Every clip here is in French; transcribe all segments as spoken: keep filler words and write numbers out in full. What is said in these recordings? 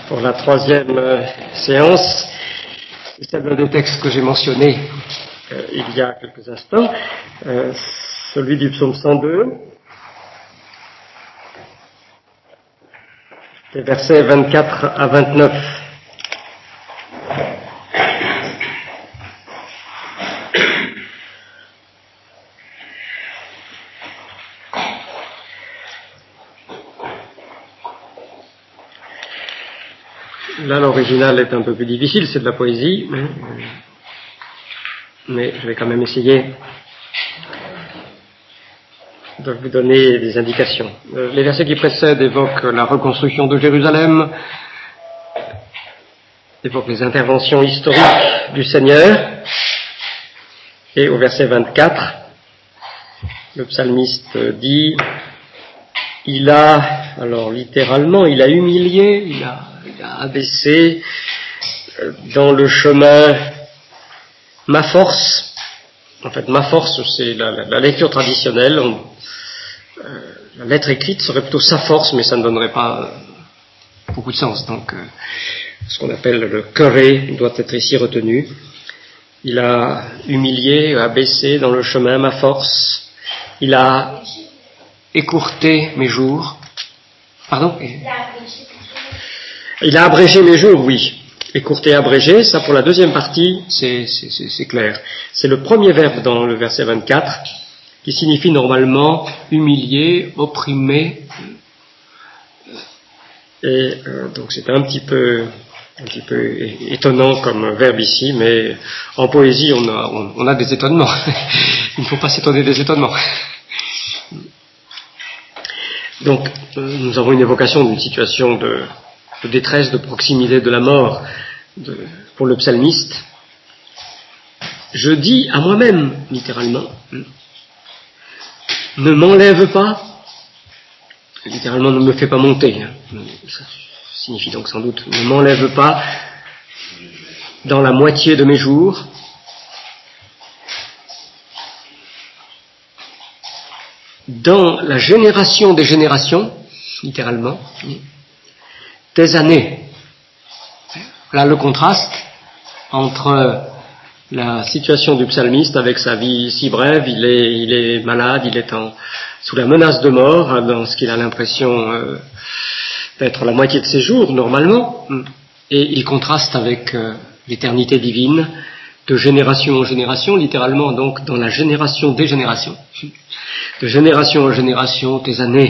pour la troisième euh, séance, c'est l'un des textes que j'ai mentionné euh, il y a quelques instants, euh, celui du psaume cent deux, des versets vingt-quatre à vingt-neuf. Là, l'original est un peu plus difficile, c'est de la poésie, mais, mais je vais quand même essayer de vous donner des indications. Les versets qui précèdent évoquent la reconstruction de Jérusalem, évoquent les interventions historiques du Seigneur, et au verset vingt-quatre, le psalmiste dit, il a, alors littéralement, il a humilié, il a, il a abaissé dans le chemin ma force. En fait, ma force, c'est la, la, la lecture traditionnelle. On, euh, la lettre écrite serait plutôt sa force, mais ça ne donnerait pas euh, beaucoup de sens. Donc, euh, ce qu'on appelle le curé doit être ici retenu. Il a humilié, abaissé dans le chemin ma force. Il a écourté mes jours. Pardon ? Il a abrégé mes jours, oui. Écourté, abrégé, ça pour la deuxième partie, c'est, c'est, c'est, c'est clair. C'est le premier verbe dans le verset vingt-quatre qui signifie normalement humilier, opprimer. Et euh, donc c'est un petit peu, un petit peu étonnant comme verbe ici, mais en poésie on a, on, on a des étonnements. Il ne faut pas s'étonner des étonnements. Donc euh, nous avons une évocation d'une situation de, de détresse, de proximité de la mort de, pour le psalmiste. Je dis à moi-même, littéralement, ne m'enlève pas, littéralement ne me fais pas monter, hein. Ça signifie donc sans doute ne m'enlève pas dans la moitié de mes jours, dans la génération des générations, littéralement, tes années. Là, le contraste entre la situation du psalmiste avec sa vie si brève, il est, il est malade, il est en, sous la menace de mort, dans ce qu'il a l'impression euh, d'être la moitié de ses jours, normalement, et il contraste avec euh, l'éternité divine, de génération en génération, littéralement donc dans la génération des générations, de génération en génération, tes années.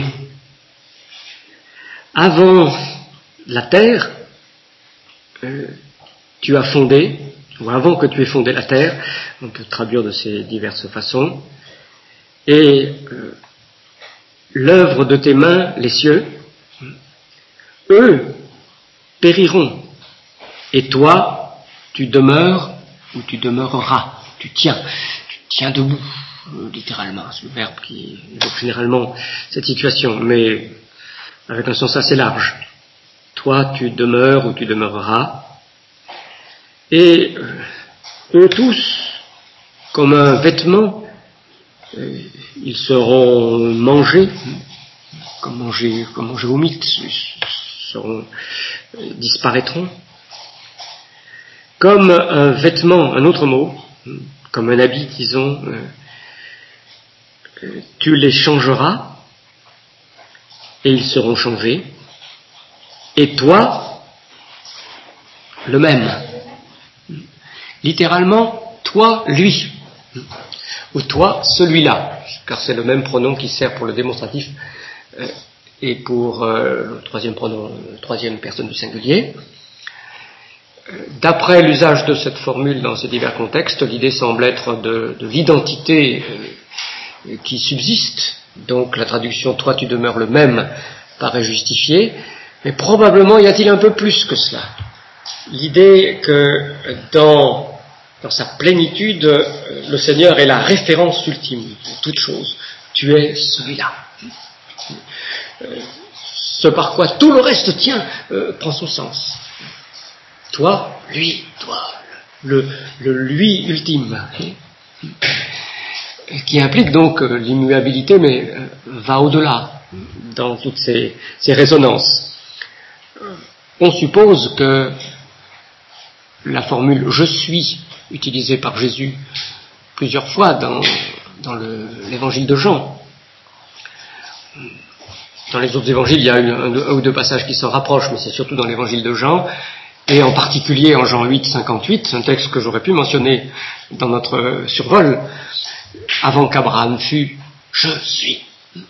Avant la terre, euh, tu as fondé, ou avant que tu aies fondé la terre, on peut traduire de ces diverses façons, et euh, l'œuvre de tes mains, les cieux, eux périront, et toi, tu demeures ou tu demeureras, tu tiens, tu tiens debout, euh, littéralement, c'est le verbe qui évoque généralement cette situation, mais avec un sens assez large. Toi, tu demeures ou tu demeureras, et euh, eux tous, comme un vêtement, euh, ils seront mangés, comme manger, comme manger au mythe, seront, euh, disparaîtront. Comme un vêtement, un autre mot, comme un habit, disons, euh, euh, tu les changeras, et ils seront changés, et toi, le même. Littéralement, toi, lui, ou toi, celui-là, car c'est le même pronom qui sert pour le démonstratif euh, et pour euh, le troisième pronom, la troisième personne du singulier. Euh, d'après l'usage de cette formule dans ces divers contextes, l'idée semble être de, de l'identité euh, qui subsiste, donc la traduction « toi, tu demeures le même » paraît justifiée, mais probablement y a-t-il un peu plus que cela. L'idée que dans, dans sa plénitude, le Seigneur est la référence ultime de toute chose. Tu es celui-là. Euh, ce par quoi tout le reste tient euh, prend son sens. Toi, lui, toi, le, le lui ultime, qui implique donc euh, l'immuabilité, mais euh, va au-delà dans toutes ces, ces résonances. on suppose que la formule « je suis » utilisée par Jésus plusieurs fois dans, dans le, l'évangile de Jean. Dans les autres évangiles, il y a eu un, un ou deux passages qui s'en rapprochent, mais c'est surtout dans l'évangile de Jean, et en particulier en Jean huit, cinquante-huit, un texte que j'aurais pu mentionner dans notre survol, avant qu'Abraham fût « je suis »,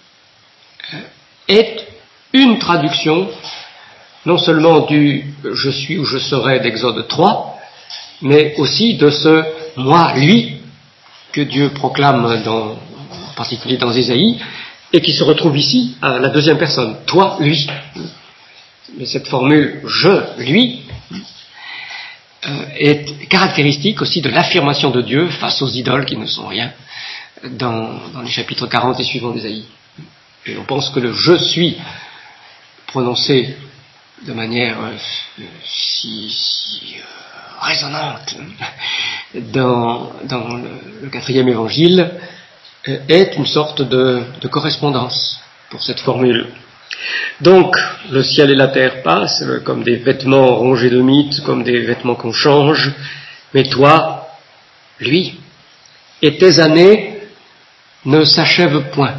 est une traduction non seulement du « je suis » ou « je serai » d'Exode trois, mais aussi de ce « moi, lui » que Dieu proclame dans, en particulier dans Ésaïe, et qui se retrouve ici à la deuxième personne, « toi, lui ». Mais cette formule « je, lui » euh, est caractéristique aussi de l'affirmation de Dieu face aux idoles qui ne sont rien dans, dans les chapitres quarante et suivants d'Ésaïe. Et on pense que le « je suis » prononcé de manière euh, si, si euh, résonante dans, dans le, le quatrième évangile euh, est une sorte de, de correspondance pour cette formule. Donc, le ciel et la terre passent euh, comme des vêtements rongés de mythes, comme des vêtements qu'on change, mais toi, lui, et tes années ne s'achèvent point.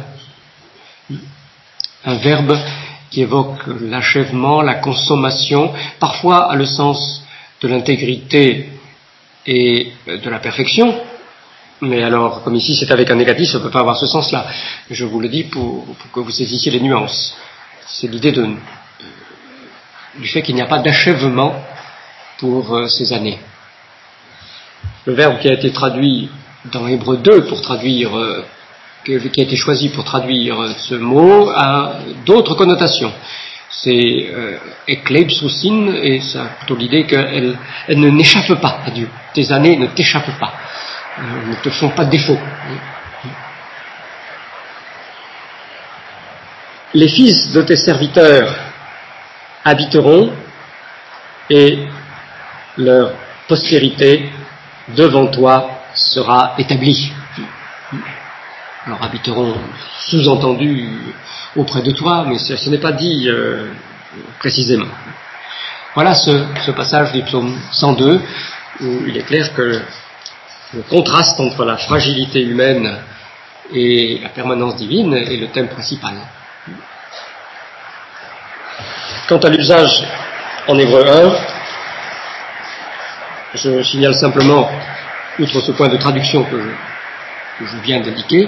Un verbe qui évoque l'achèvement, la consommation, parfois a le sens de l'intégrité et de la perfection, mais alors, comme ici c'est avec un négatif, ça ne peut pas avoir ce sens-là. Je vous le dis pour, pour que vous saisissiez les nuances. C'est l'idée de, du fait qu'il n'y a pas d'achèvement pour euh, ces années. Le verbe qui a été traduit dans Hébreux deux pour traduire euh, qui a été choisi pour traduire ce mot a d'autres connotations. C'est euh, ekleipsousin, et ça a plutôt l'idée qu'elle elle ne n'échappe pas à Dieu. Tes années ne t'échappent pas, euh, ne te font pas défaut. Les fils de tes serviteurs habiteront, et leur postérité devant toi sera établie. Alors habiteront, sous-entendu, auprès de toi, mais ce, ce n'est pas dit euh, précisément. Voilà ce, ce passage du psaume cent deux, où il est clair que le contraste entre la fragilité humaine et la permanence divine est le thème principal. Quant à l'usage en Hébreu un, je signale simplement, outre ce point de traduction que je que je viens d'indiquer,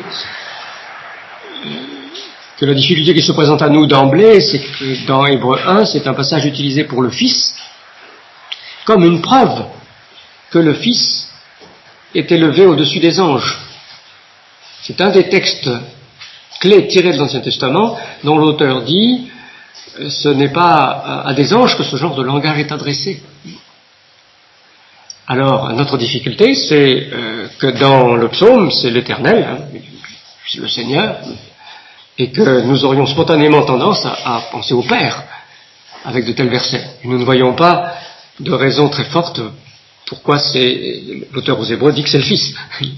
que la difficulté qui se présente à nous d'emblée, c'est que dans Hébreu un, c'est un passage utilisé pour le Fils, comme une preuve que le Fils est élevé au-dessus des anges. C'est un des textes clés tirés de l'Ancien Testament, dont l'auteur dit « ce n'est pas à des anges que ce genre de langage est adressé ». Alors, notre difficulté, c'est euh, que dans le psaume, c'est l'Éternel, hein, c'est le Seigneur, et que nous aurions spontanément tendance à, à penser au Père avec de tels versets. Et nous ne voyons pas de raison très forte pourquoi c'est, l'auteur aux Hébreux dit que c'est le Fils.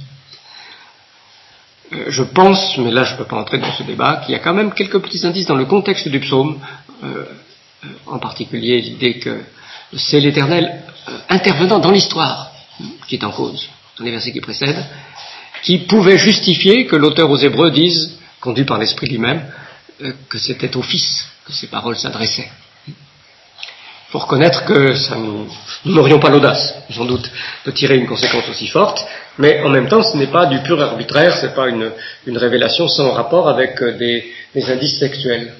Euh, je pense, mais là je ne peux pas entrer dans ce débat, qu'il y a quand même quelques petits indices dans le contexte du psaume, euh, en particulier l'idée que c'est l'Éternel euh, intervenant dans l'histoire qui est en cause, dans les versets qui précèdent, qui pouvait justifier que l'auteur aux Hébreux dise, conduit par l'Esprit lui-même, euh, que c'était au Fils que ces paroles s'adressaient. Il faut reconnaître que ça nous, nous n'aurions pas l'audace, sans doute, de tirer une conséquence aussi forte, mais en même temps, ce n'est pas du pur arbitraire, ce n'est pas une, une révélation sans rapport avec euh, des, des indices textuels.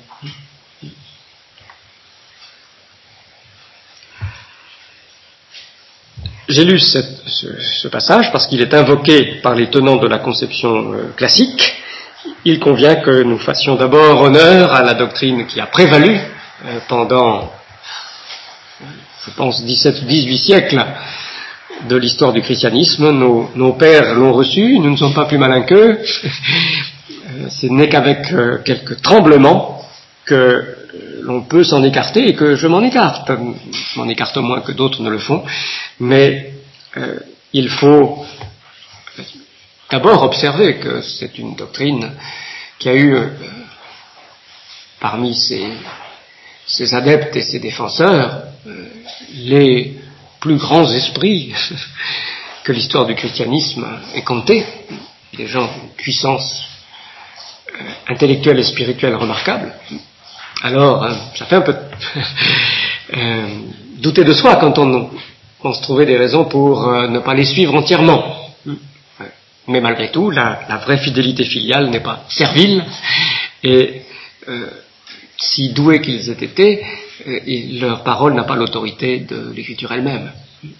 J'ai lu cette, ce, ce passage parce qu'il est invoqué par les tenants de la conception euh, classique. Il convient que nous fassions d'abord honneur à la doctrine qui a prévalu euh, pendant, je pense, dix-sept ou dix-huit siècles de l'histoire du christianisme. Nos, nos pères l'ont reçu, nous ne sommes pas plus malins qu'eux. Ce n'est qu'avec euh, quelques tremblements que l'on peut s'en écarter et que je m'en écarte. Je m'en écarte moins que d'autres ne le font, mais euh, il faut d'abord observer que c'est une doctrine qui a eu, euh, parmi ses, ses adeptes et ses défenseurs, euh, les plus grands esprits que l'histoire du christianisme ait compté, des gens d'une puissance euh, intellectuelle et spirituelle remarquable, alors euh, ça fait un peu euh, douter de soi quand on pense trouver des raisons pour euh, ne pas les suivre entièrement. Mais malgré tout, la, la vraie fidélité filiale n'est pas servile, et euh, si doués qu'ils aient été, euh, et leur parole n'a pas l'autorité de l'Écriture elle-même.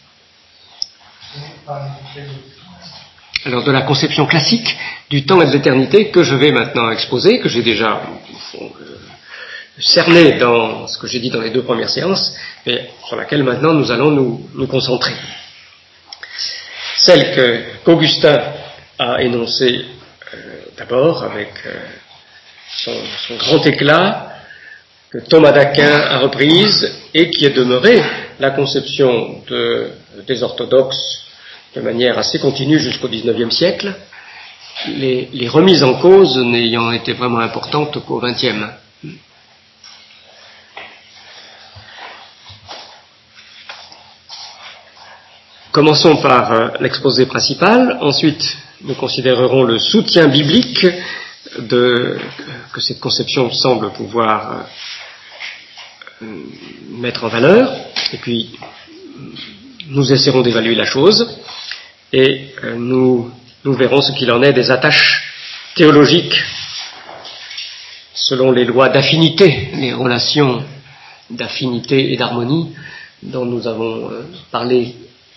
Alors de la conception classique du temps et de l'éternité que je vais maintenant exposer, que j'ai déjà euh, cerné dans ce que j'ai dit dans les deux premières séances, mais sur laquelle maintenant nous allons nous, nous concentrer. Celle que, qu'Augustin a énoncée euh, d'abord avec euh, son, son grand éclat, que Thomas d'Aquin a reprise et qui est demeurée la conception de, des orthodoxes de manière assez continue jusqu'au dix-neuvième siècle, les, les remises en cause n'ayant été vraiment importantes qu'au vingtième. Commençons par euh, l'exposé principal, ensuite nous considérerons le soutien biblique de, que cette conception semble pouvoir euh, mettre en valeur, et puis nous essaierons d'évaluer la chose, et euh, nous, nous verrons ce qu'il en est des attaches théologiques selon les lois d'affinité, les relations d'affinité et d'harmonie dont nous avons euh, parlé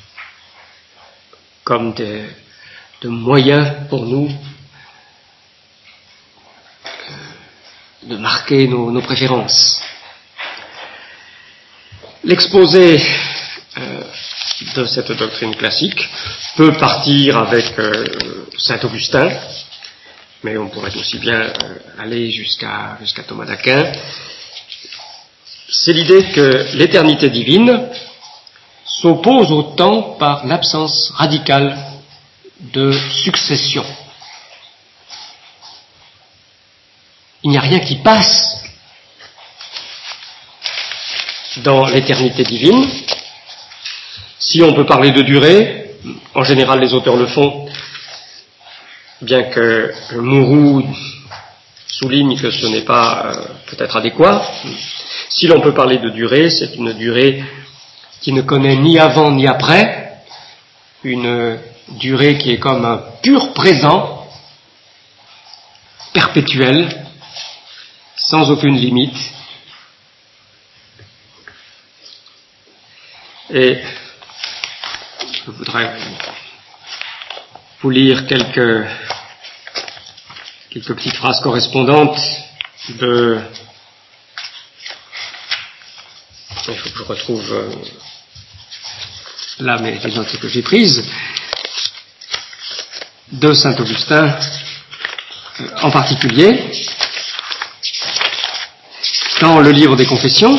comme de, de moyens pour nous euh, de marquer nos, nos préférences. L'exposé euh, de cette doctrine classique peut partir avec euh, saint Augustin, mais on pourrait aussi bien euh, aller jusqu'à, jusqu'à Thomas d'Aquin. C'est l'idée que l'éternité divine s'oppose au temps par l'absence radicale de succession. Il n'y a rien qui passe dans l'éternité divine. Si on peut parler de durée, en général les auteurs le font, bien que Mourou souligne que ce n'est pas euh, peut-être adéquat. Si l'on peut parler de durée, c'est une durée qui ne connaît ni avant ni après, une durée qui est comme un pur présent, perpétuel, sans aucune limite. Et je voudrais vous lire quelques, quelques petites phrases correspondantes de... Il faut que je retrouve euh, là mes, les notes que j'ai prises de saint Augustin euh, en particulier dans le livre des Confessions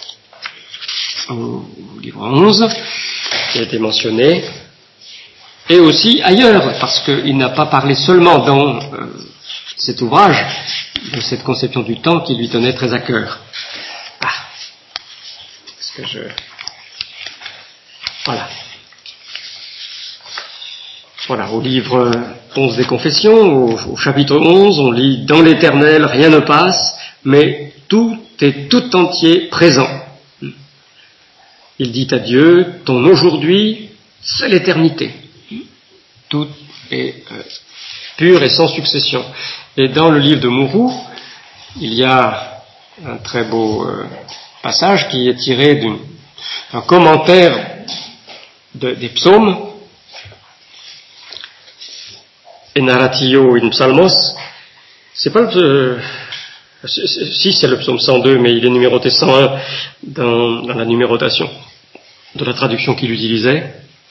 au livre onze qui a été mentionné, et aussi ailleurs, parce qu'il n'a pas parlé seulement dans euh, cet ouvrage de cette conception du temps qui lui tenait très à cœur. Ah, est-ce que je... Voilà. Voilà, au livre onze des Confessions, au, au chapitre onze, on lit « Dans l'Éternel, rien ne passe, mais tout est tout entier présent. » Il dit à Dieu, ton aujourd'hui, c'est l'éternité. Tout est euh, pur et sans succession. Et dans le livre de Mourou, il y a un très beau euh, passage qui est tiré d'une, d'un commentaire de, des psaumes, Enaratio in Psalmos. C'est pas le... Si, c'est le psaume cent deux, mais il est numéroté cent un dans, dans la numérotation de la traduction qu'il utilisait.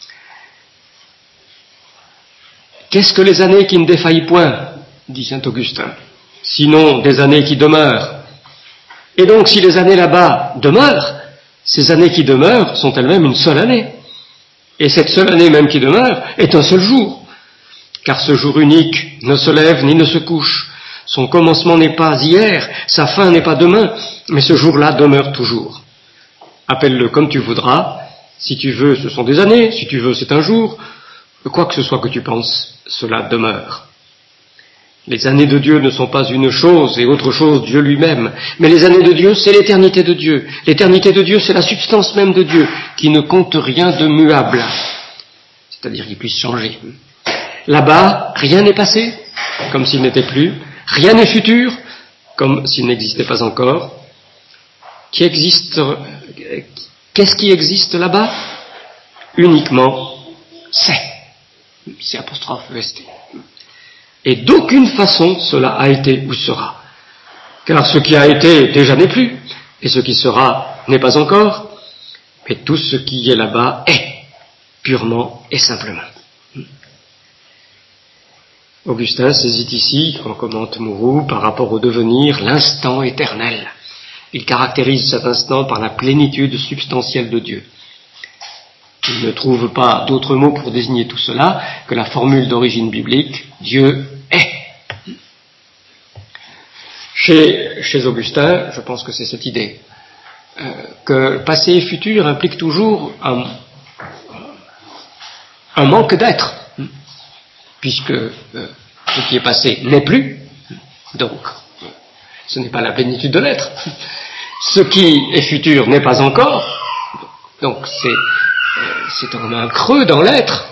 Qu'est-ce que les années qui ne défaillent point, dit saint Augustin, sinon des années qui demeurent. Et donc, si les années là-bas demeurent, ces années qui demeurent sont elles-mêmes une seule année. Et cette seule année même qui demeure est un seul jour. Car ce jour unique ne se lève ni ne se couche. Son commencement n'est pas hier, sa fin n'est pas demain, mais ce jour-là demeure toujours. Appelle-le comme tu voudras. Si tu veux, ce sont des années. Si tu veux, c'est un jour. Quoi que ce soit que tu penses, cela demeure. Les années de Dieu ne sont pas une chose et autre chose Dieu lui-même. Mais les années de Dieu, c'est l'éternité de Dieu. L'éternité de Dieu, c'est la substance même de Dieu, qui ne compte rien de muable. C'est-à-dire qu'il puisse changer. Là-bas, rien n'est passé, comme s'il n'était plus. Rien n'est futur, comme s'il n'existait pas encore. Qui existe, qu'est-ce qui existe là-bas? Uniquement c'est. C'est apostrophe E S T. Et d'aucune façon cela a été ou sera. Car ce qui a été déjà n'est plus, et ce qui sera n'est pas encore, mais tout ce qui est là-bas est, purement et simplement. Augustin saisit ici, en commente Mourou, par rapport au devenir, l'instant éternel. Il caractérise cet instant par la plénitude substantielle de Dieu. Il ne trouve pas d'autres mots pour désigner tout cela que la formule d'origine biblique, Dieu est. Chez, chez Augustin, je pense que c'est cette idée, euh, que passé et futur implique toujours un, un manque d'être, puisque euh, ce qui est passé n'est plus, donc ce n'est pas la plénitude de l'être. Ce qui est futur n'est pas encore, donc c'est c'est comme un creux dans l'être.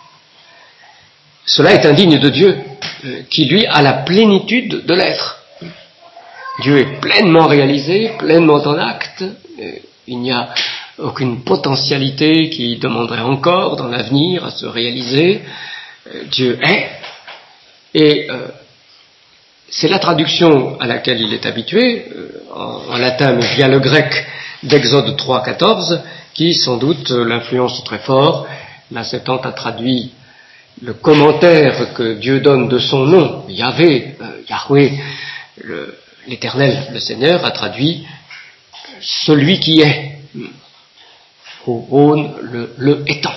Cela est indigne de Dieu, qui lui a la plénitude de l'être. Dieu est pleinement réalisé, pleinement en acte, il n'y a aucune potentialité qui demanderait encore dans l'avenir à se réaliser. Dieu est, et euh, c'est la traduction à laquelle il est habitué, euh, en, en latin mais via le grec d'Exode trois, quatorze, qui sans doute l'influence très fort. La Septante a traduit le commentaire que Dieu donne de son nom, Yahvé, euh, Yahweh, le, l'Éternel, le Seigneur, a traduit celui qui est, au Rhône, le, le étant.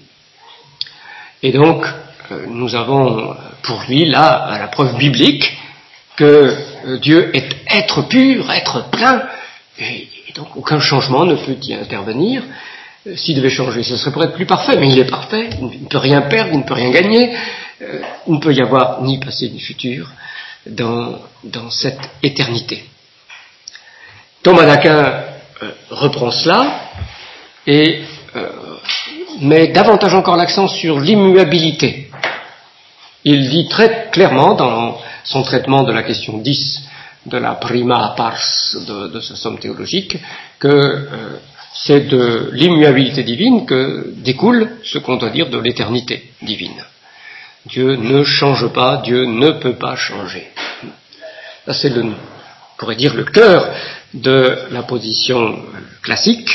Et donc, euh, nous avons pour lui là la preuve biblique que euh, Dieu est être pur, être plein, et, et donc aucun changement ne peut y intervenir. Euh, s'il devait changer, ce serait pour être plus parfait, mais il est parfait, il ne peut rien perdre, il ne peut rien gagner, euh, il ne peut y avoir ni passé ni futur dans, dans cette éternité. Thomas d'Aquin euh, reprend cela et euh, met davantage encore l'accent sur l'immuabilité. Il dit très clairement dans son traitement de la question dix de la prima pars de, de sa somme théologique que euh, c'est de l'immuabilité divine que découle ce qu'on doit dire de l'éternité divine. Dieu ne change pas, Dieu ne peut pas changer. Ça c'est le, on pourrait dire, le cœur de la position classique.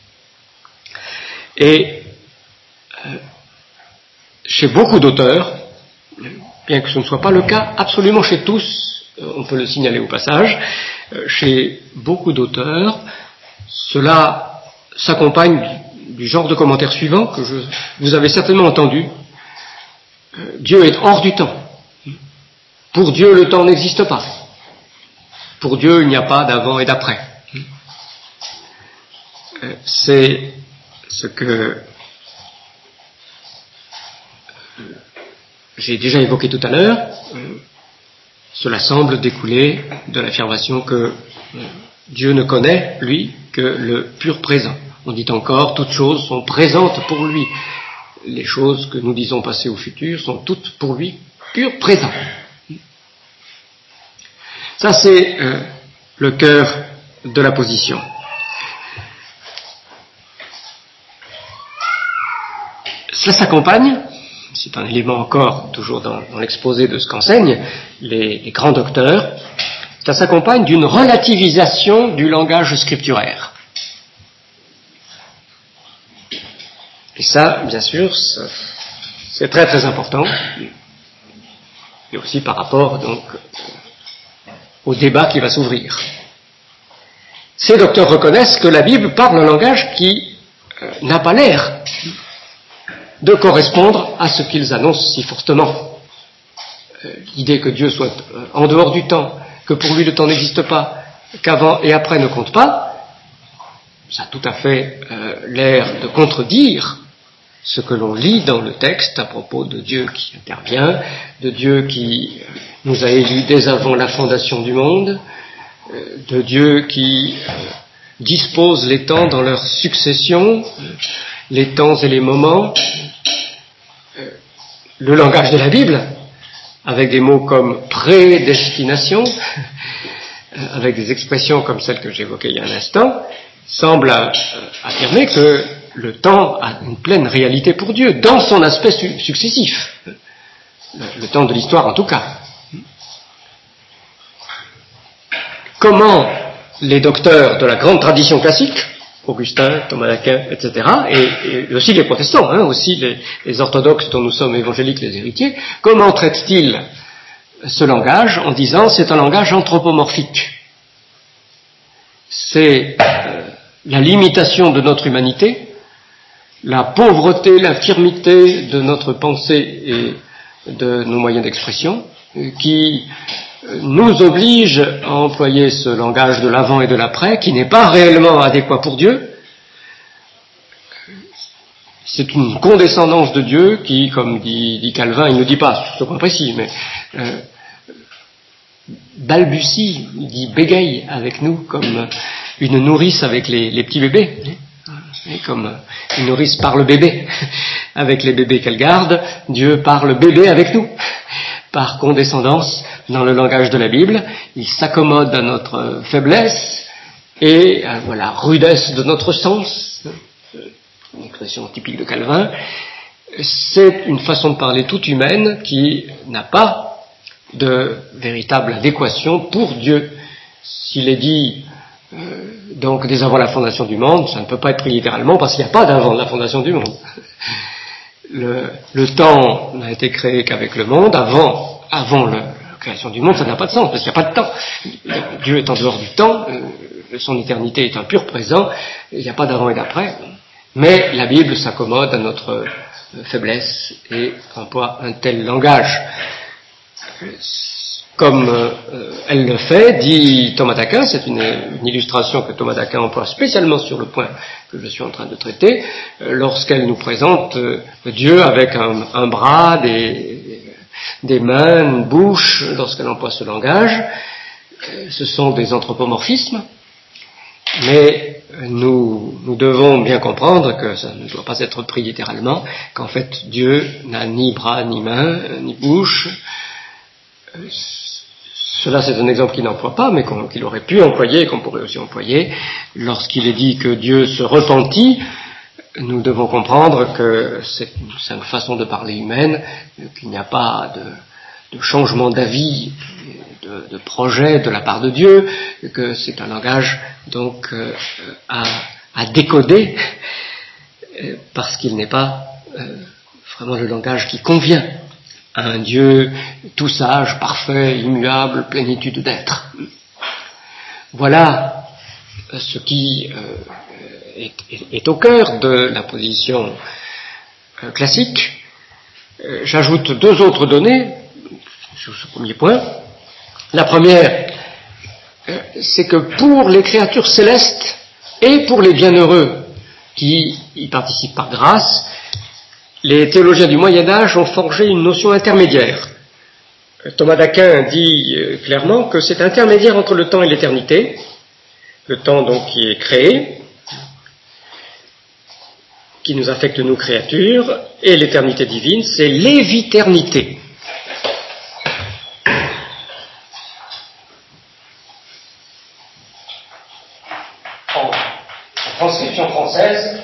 Et euh, chez beaucoup d'auteurs, bien que ce ne soit pas le cas absolument chez tous, euh, on peut le signaler au passage, euh, chez beaucoup d'auteurs, cela s'accompagne du, du genre de commentaire suivant que je, vous avez certainement entendu. Euh, Dieu est hors du temps. Pour Dieu, le temps n'existe pas. Pour Dieu, il n'y a pas d'avant et d'après. Euh, c'est ce que j'ai déjà évoqué tout à l'heure. Euh, cela semble découler de l'affirmation que euh, Dieu ne connaît, lui, que le pur présent. On dit encore, toutes choses sont présentes pour lui. Les choses que nous disons passées ou futures sont toutes pour lui pur présent. Ça, c'est euh, le cœur de la position. Cela s'accompagne, c'est un élément encore toujours dans, dans l'exposé de ce qu'enseignent les, les grands docteurs, ça s'accompagne d'une relativisation du langage scripturaire. Et ça, bien sûr, ça, c'est très très important, et aussi par rapport donc au débat qui va s'ouvrir. Ces docteurs reconnaissent que la Bible parle un langage qui euh, n'a pas l'air de correspondre à ce qu'ils annoncent si fortement. euh, l'idée que Dieu soit euh, en dehors du temps, que pour lui le temps n'existe pas, qu'avant et après ne comptent pas, ça a tout à fait euh, l'air de contredire ce que l'on lit dans le texte à propos de Dieu qui intervient, de Dieu qui nous a élus dès avant la fondation du monde, euh, de Dieu qui euh, dispose les temps dans leur succession, les temps et les moments. Euh, le langage de la Bible, avec des mots comme prédestination, avec des expressions comme celles que j'évoquais il y a un instant, semble euh, affirmer que le temps a une pleine réalité pour Dieu, dans son aspect su- successif, le, le temps de l'histoire en tout cas. Comment les docteurs de la grande tradition classique, Augustin, Thomas d'Aquin, et cetera, et, et aussi les protestants, hein, aussi les, les orthodoxes dont nous sommes évangéliques les héritiers, comment traitent-ils ce langage en disant c'est un langage anthropomorphique? C'est euh, la limitation de notre humanité, la pauvreté, l'infirmité de notre pensée et de nos moyens d'expression, euh, qui euh, nous oblige à employer ce langage de l'avant et de l'après, qui n'est pas réellement adéquat pour Dieu. C'est une condescendance de Dieu qui, comme dit, dit Calvin, il ne dit pas ce point précis, mais euh, balbutie, il dit bégaye avec nous, comme une nourrice avec les, les petits bébés, et comme une nourrice parle bébé avec les bébés qu'elle garde, Dieu parle bébé avec nous, par condescendance dans le langage de la Bible. Il s'accommode à notre faiblesse et à voilà, rudesse de notre sens, une expression typique de Calvin. C'est une façon de parler toute humaine qui n'a pas de véritable adéquation pour Dieu. S'il est dit euh, donc dès avant la fondation du monde, ça ne peut pas être pris littéralement parce qu'il n'y a pas d'avant la fondation du monde. Le, le temps n'a été créé qu'avec le monde. Avant, avant le, la création du monde, ça n'a pas de sens parce qu'il n'y a pas de temps. Dieu est en dehors du temps, euh, son éternité est un pur présent, il n'y a pas d'avant et d'après. Mais la Bible s'accommode à notre euh, faiblesse et emploie un tel langage. Comme euh, elle le fait, dit Thomas d'Aquin, c'est une, une illustration que Thomas d'Aquin emploie spécialement sur le point que je suis en train de traiter, euh, lorsqu'elle nous présente euh, Dieu avec un, un bras, des, des mains, une bouche, lorsqu'elle emploie ce langage. Euh, ce sont des anthropomorphismes, mais nous, nous devons bien comprendre que ça ne doit pas être pris littéralement, qu'en fait Dieu n'a ni bras, ni mains, ni bouche. Cela, c'est un exemple qu'il n'emploie pas, mais qu'on, qu'il aurait pu employer et qu'on pourrait aussi employer. Lorsqu'il est dit que Dieu se repentit, nous devons comprendre que c'est, c'est une façon de parler humaine, qu'il n'y a pas de, de changement d'avis, de, de projet de la part de Dieu, que c'est un langage donc euh, à, à décoder, parce qu'il n'est pas euh, vraiment le langage qui convient à un Dieu tout sage, parfait, immuable, plénitude d'être. Voilà ce qui euh, est, est, est au cœur de la position euh, classique. Euh, j'ajoute deux autres données sur ce premier point. La première, euh, c'est que pour les créatures célestes et pour les bienheureux qui y participent par grâce, les théologiens du Moyen-Âge ont forgé une notion intermédiaire. Thomas d'Aquin dit euh, clairement que c'est intermédiaire entre le temps et l'éternité, le temps donc qui est créé, qui nous affecte nos créatures, et l'éternité divine, c'est l'éviternité. En, en transcription française,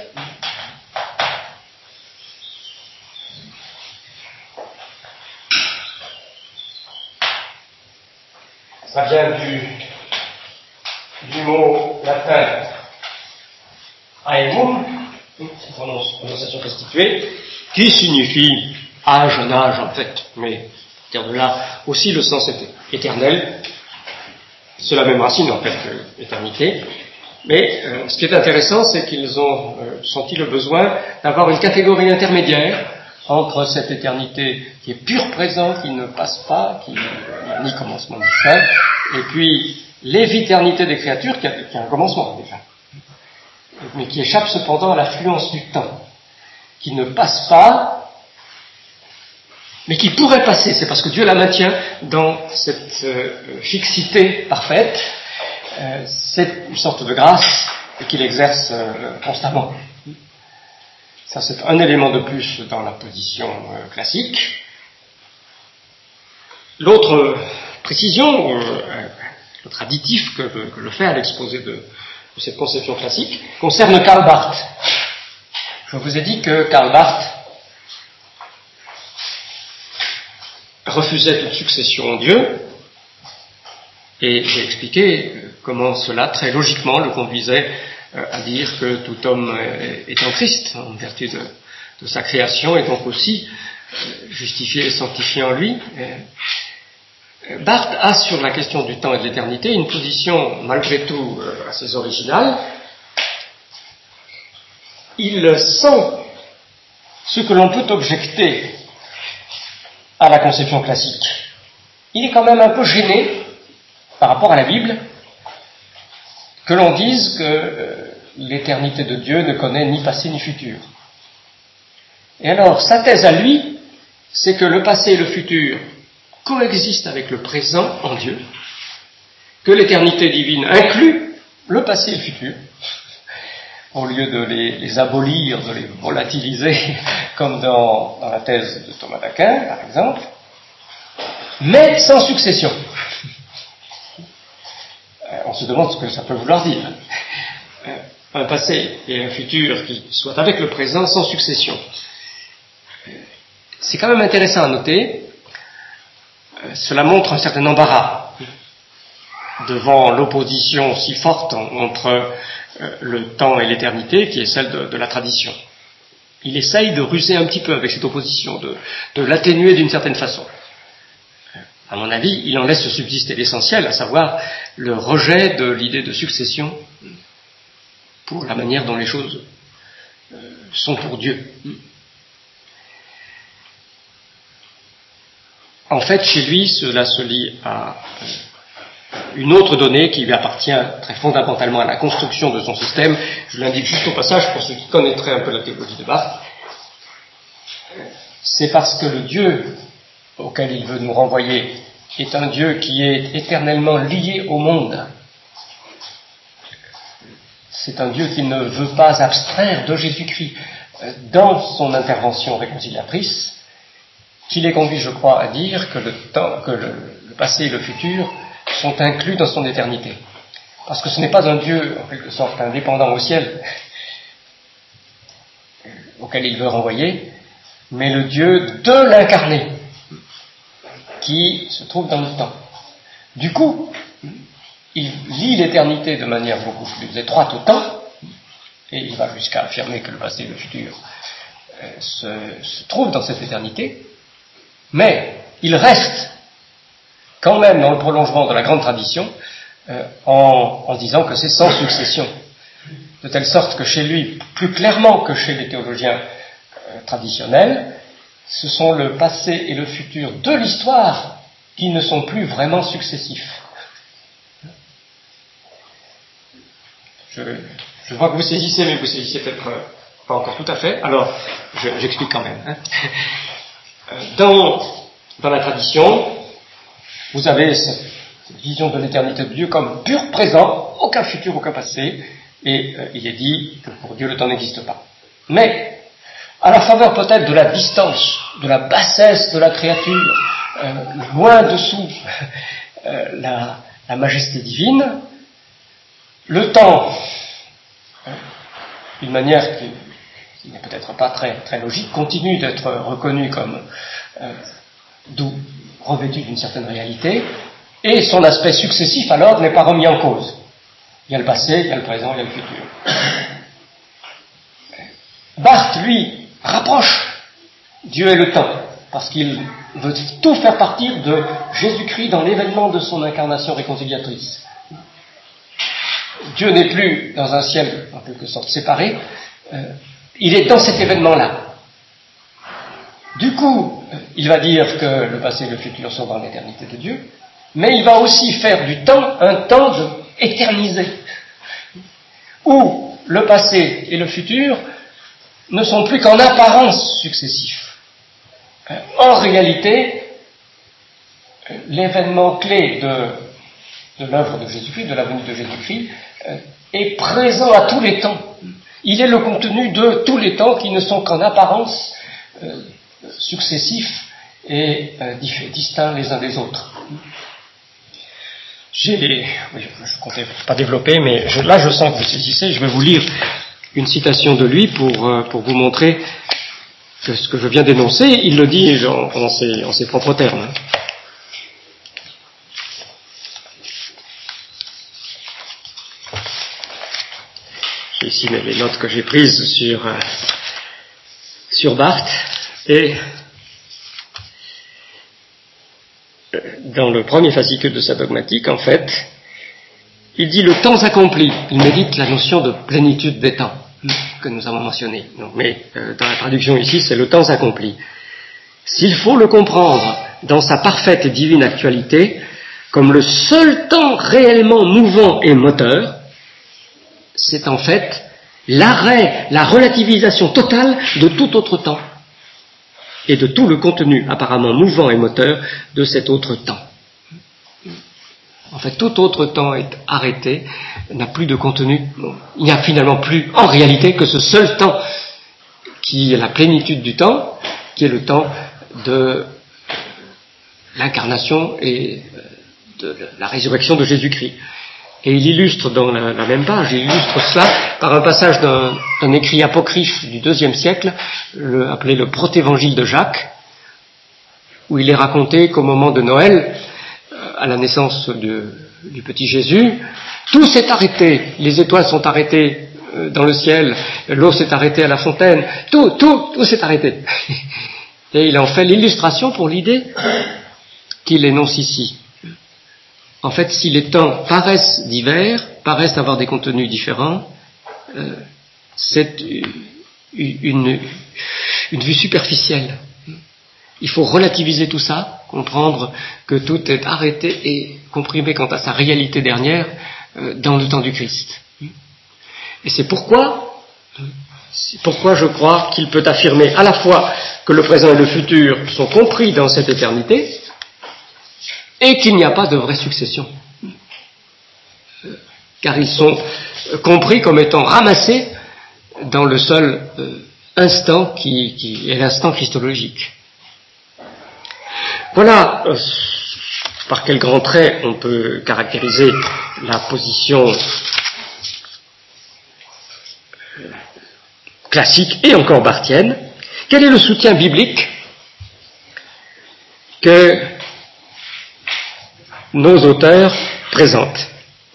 ça vient du, du mot latin aemum, prononciation restituée, qui signifie âge, un âge en fait, mais à partir de là aussi le sens est éternel, c'est la même racine en fait que éternité, mais euh, ce qui est intéressant c'est qu'ils ont euh, senti le besoin d'avoir une catégorie intermédiaire entre cette éternité qui est pur présent, qui ne passe pas, qui n'a ni commencement ni fin, et puis l'éviternité des créatures qui a, qui a un commencement déjà, mais qui échappe cependant à l'affluence du temps, qui ne passe pas, mais qui pourrait passer. C'est parce que Dieu la maintient dans cette euh, fixité parfaite. Euh, c'est une sorte de grâce qu'il exerce euh, constamment. Ça, c'est un élément de plus dans la position euh, classique. L'autre euh, précision, euh, l'autre additif que, que je fais à l'exposé de, de cette conception classique, concerne Karl Barth. Je vous ai dit que Karl Barth refusait toute succession en Dieu, et j'ai expliqué comment cela, très logiquement, le conduisait à dire que tout homme est en Christ, en vertu de, de sa création, et donc aussi justifié et sanctifié en lui. Barth a, sur la question du temps et de l'éternité, une position, malgré tout, assez originale. Il sent ce que l'on peut objecter à la conception classique. Il est quand même un peu gêné par rapport à la Bible, que l'on dise que euh, l'éternité de Dieu ne connaît ni passé ni futur. Et alors, sa thèse à lui, c'est que le passé et le futur coexistent avec le présent en Dieu, que l'éternité divine inclut le passé et le futur, au lieu de les, les abolir, de les volatiliser, comme dans, dans la thèse de Thomas d'Aquin, par exemple, mais sans succession. On se demande ce que ça peut vouloir dire. Un passé et un futur qui soient avec le présent sans succession. C'est quand même intéressant à noter. Cela montre un certain embarras devant l'opposition si forte entre le temps et l'éternité qui est celle de, de la tradition. Il essaye de ruser un petit peu avec cette opposition, de, de l'atténuer d'une certaine façon. À mon avis, il en laisse subsister l'essentiel, à savoir le rejet de l'idée de succession pour la manière dont les choses sont pour Dieu. En fait, chez lui, cela se lie à une autre donnée qui lui appartient très fondamentalement à la construction de son système. Je l'indique juste au passage pour ceux qui connaîtraient un peu la théologie de Barth. C'est parce que le Dieu auquel il veut nous renvoyer est un Dieu qui est éternellement lié au monde. C'est un Dieu qui ne veut pas abstraire de Jésus-Christ dans son intervention réconciliatrice, qui les conduit, je crois, à dire que le temps, que le, le passé et le futur sont inclus dans son éternité. Parce que ce n'est pas un Dieu, en quelque sorte, indépendant au ciel, auquel il veut renvoyer, mais le Dieu de l'incarné, qui se trouve dans le temps. Du coup, il lie l'éternité de manière beaucoup plus étroite au temps, et il va jusqu'à affirmer que le passé et le futur euh, se, se trouvent dans cette éternité, mais il reste quand même dans le prolongement de la grande tradition euh, en, en disant que c'est sans succession, de telle sorte que chez lui, plus clairement que chez les théologiens euh, traditionnels, ce sont le passé et le futur de l'histoire qui ne sont plus vraiment successifs. Je, je vois que vous saisissez, mais vous saisissez peut-être euh, pas encore tout à fait. Alors, je, j'explique quand même. Hein. Dans, dans la tradition, vous avez cette, cette vision de l'éternité de Dieu comme pur présent, aucun futur, aucun passé, et euh, il est dit que pour Dieu le temps n'existe pas. Mais, à la faveur peut-être de la distance, de la bassesse de la créature, euh, loin dessous euh, la, la majesté divine, le temps, d'une manière qui, qui n'est peut-être pas très, très logique, continue d'être reconnu comme euh, d'où revêtu d'une certaine réalité, et son aspect successif alors n'est pas remis en cause. Il y a le passé, il y a le présent, il y a le futur. Barth, lui, rapproche Dieu et le temps, parce qu'il veut tout faire partir de Jésus-Christ dans l'événement de son incarnation réconciliatrice. Dieu n'est plus dans un ciel en quelque sorte séparé, euh, il est dans cet événement-là. Du coup, il va dire que le passé et le futur sont dans l'éternité de Dieu, mais il va aussi faire du temps un temps de éternisé, où le passé et le futur ne sont plus qu'en apparence successifs. En réalité, l'événement clé de, de l'œuvre de Jésus-Christ, de la venue de Jésus-Christ, est présent à tous les temps. Il est le contenu de tous les temps qui ne sont qu'en apparence euh, successifs et euh, distincts les uns des autres. J'ai, oui, je ne comptais pas développer, mais je, là je sens que vous saisissez. Je vais vous lire une citation de lui pour, euh, pour vous montrer que ce que je viens d'énoncer, il le dit en, en, ses, en ses propres termes. J'ai ici les notes que j'ai prises sur, euh, sur Barth, et dans le premier fascicule de sa dogmatique, en fait, il dit le temps accompli. Il médite la notion de plénitude des temps que nous avons mentionnée. Mais euh, dans la traduction ici, c'est le temps accompli. S'il faut le comprendre dans sa parfaite et divine actualité, comme le seul temps réellement mouvant et moteur, c'est en fait l'arrêt, la relativisation totale de tout autre temps et de tout le contenu apparemment mouvant et moteur de cet autre temps. En fait, tout autre temps est arrêté, n'a plus de contenu. Il n'y a finalement plus, en réalité, que ce seul temps qui est la plénitude du temps, qui est le temps de l'incarnation et de la résurrection de Jésus-Christ. Et il illustre dans la, la même page, il illustre cela par un passage d'un, d'un écrit apocryphe du deuxième siècle, le, appelé le Protévangile de Jacques, où il est raconté qu'au moment de Noël, à la naissance de, du petit Jésus, tout s'est arrêté, les étoiles sont arrêtées dans le ciel, l'eau s'est arrêtée à la fontaine, tout, tout, tout s'est arrêté. Et il en fait l'illustration pour l'idée qu'il énonce ici. En fait, si les temps paraissent divers, paraissent avoir des contenus différents, euh, c'est une, une vue superficielle. Il faut relativiser tout ça, comprendre que tout est arrêté et comprimé quant à sa réalité dernière euh, dans le temps du Christ. Et c'est pourquoi, c'est pourquoi je crois qu'il peut affirmer à la fois que le présent et le futur sont compris dans cette éternité, et qu'il n'y a pas de vraie succession. Car ils sont compris comme étant ramassés dans le seul euh, instant qui, qui est l'instant christologique. Voilà euh, par quel grand trait on peut caractériser la position euh, classique et encore barthienne. Quel est le soutien biblique que nos auteurs présentent?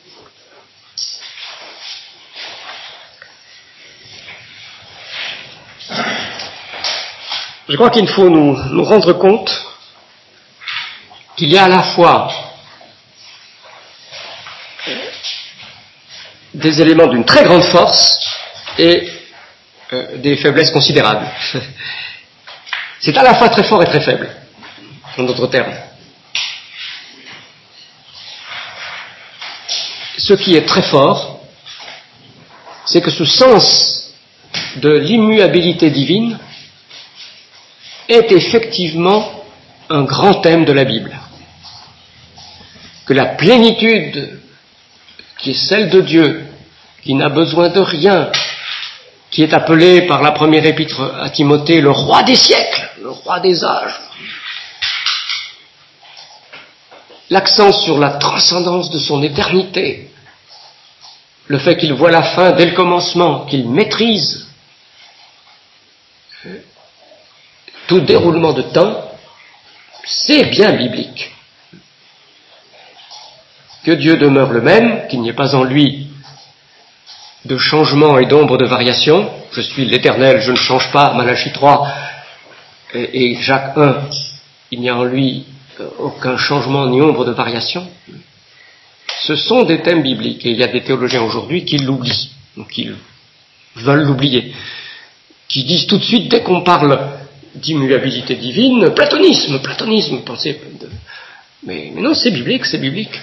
Je crois qu'il faut nous, nous rendre compte qu'il y a à la fois des éléments d'une très grande force et euh, des faiblesses considérables. C'est à la fois très fort et très faible, en d'autres termes. Ce qui est très fort, c'est que ce sens de l'immuabilité divine est effectivement un grand thème de la Bible. Que la plénitude qui est celle de Dieu, qui n'a besoin de rien, qui est appelé par la première épître à Timothée le roi des siècles, le roi des âges, l'accent sur la transcendance de son éternité, le fait qu'il voit la fin dès le commencement, qu'il maîtrise tout déroulement de temps, c'est bien biblique. Que Dieu demeure le même, qu'il n'y ait pas en lui de changement et d'ombre de variation. Je suis l'Éternel, je ne change pas, Malachie trois et, et Jacques un, il n'y a en lui aucun changement ni ombre de variation. Ce sont des thèmes bibliques et il y a des théologiens aujourd'hui qui l'oublient, ou qui veulent l'oublier, qui disent tout de suite, dès qu'on parle d'immuabilité divine, platonisme, platonisme, pensez. De... Mais, mais non, c'est biblique, c'est biblique.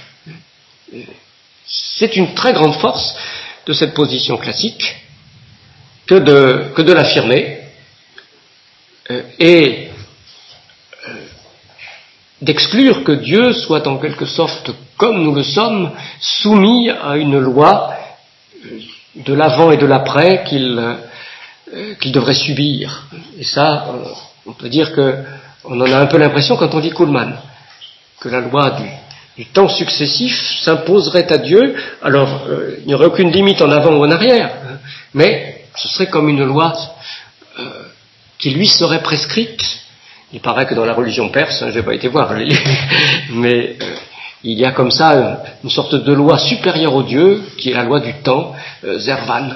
C'est une très grande force de cette position classique que de, que de l'affirmer euh, et euh, d'exclure que Dieu soit en quelque sorte, comme nous le sommes, soumis à une loi de l'avant et de l'après qu'il, euh, qu'il devrait subir. Et ça, on, on peut dire qu'on en a un peu l'impression quand on lit Kuhlmann, que la loi du, du temps successif s'imposerait à Dieu. Alors, euh, il n'y aurait aucune limite en avant ou en arrière, hein, mais ce serait comme une loi euh, qui lui serait prescrite. Il paraît que dans la religion perse, hein, je n'ai pas été voir, mais euh, il y a comme ça une sorte de loi supérieure au Dieu, qui est la loi du temps, euh, Zervan.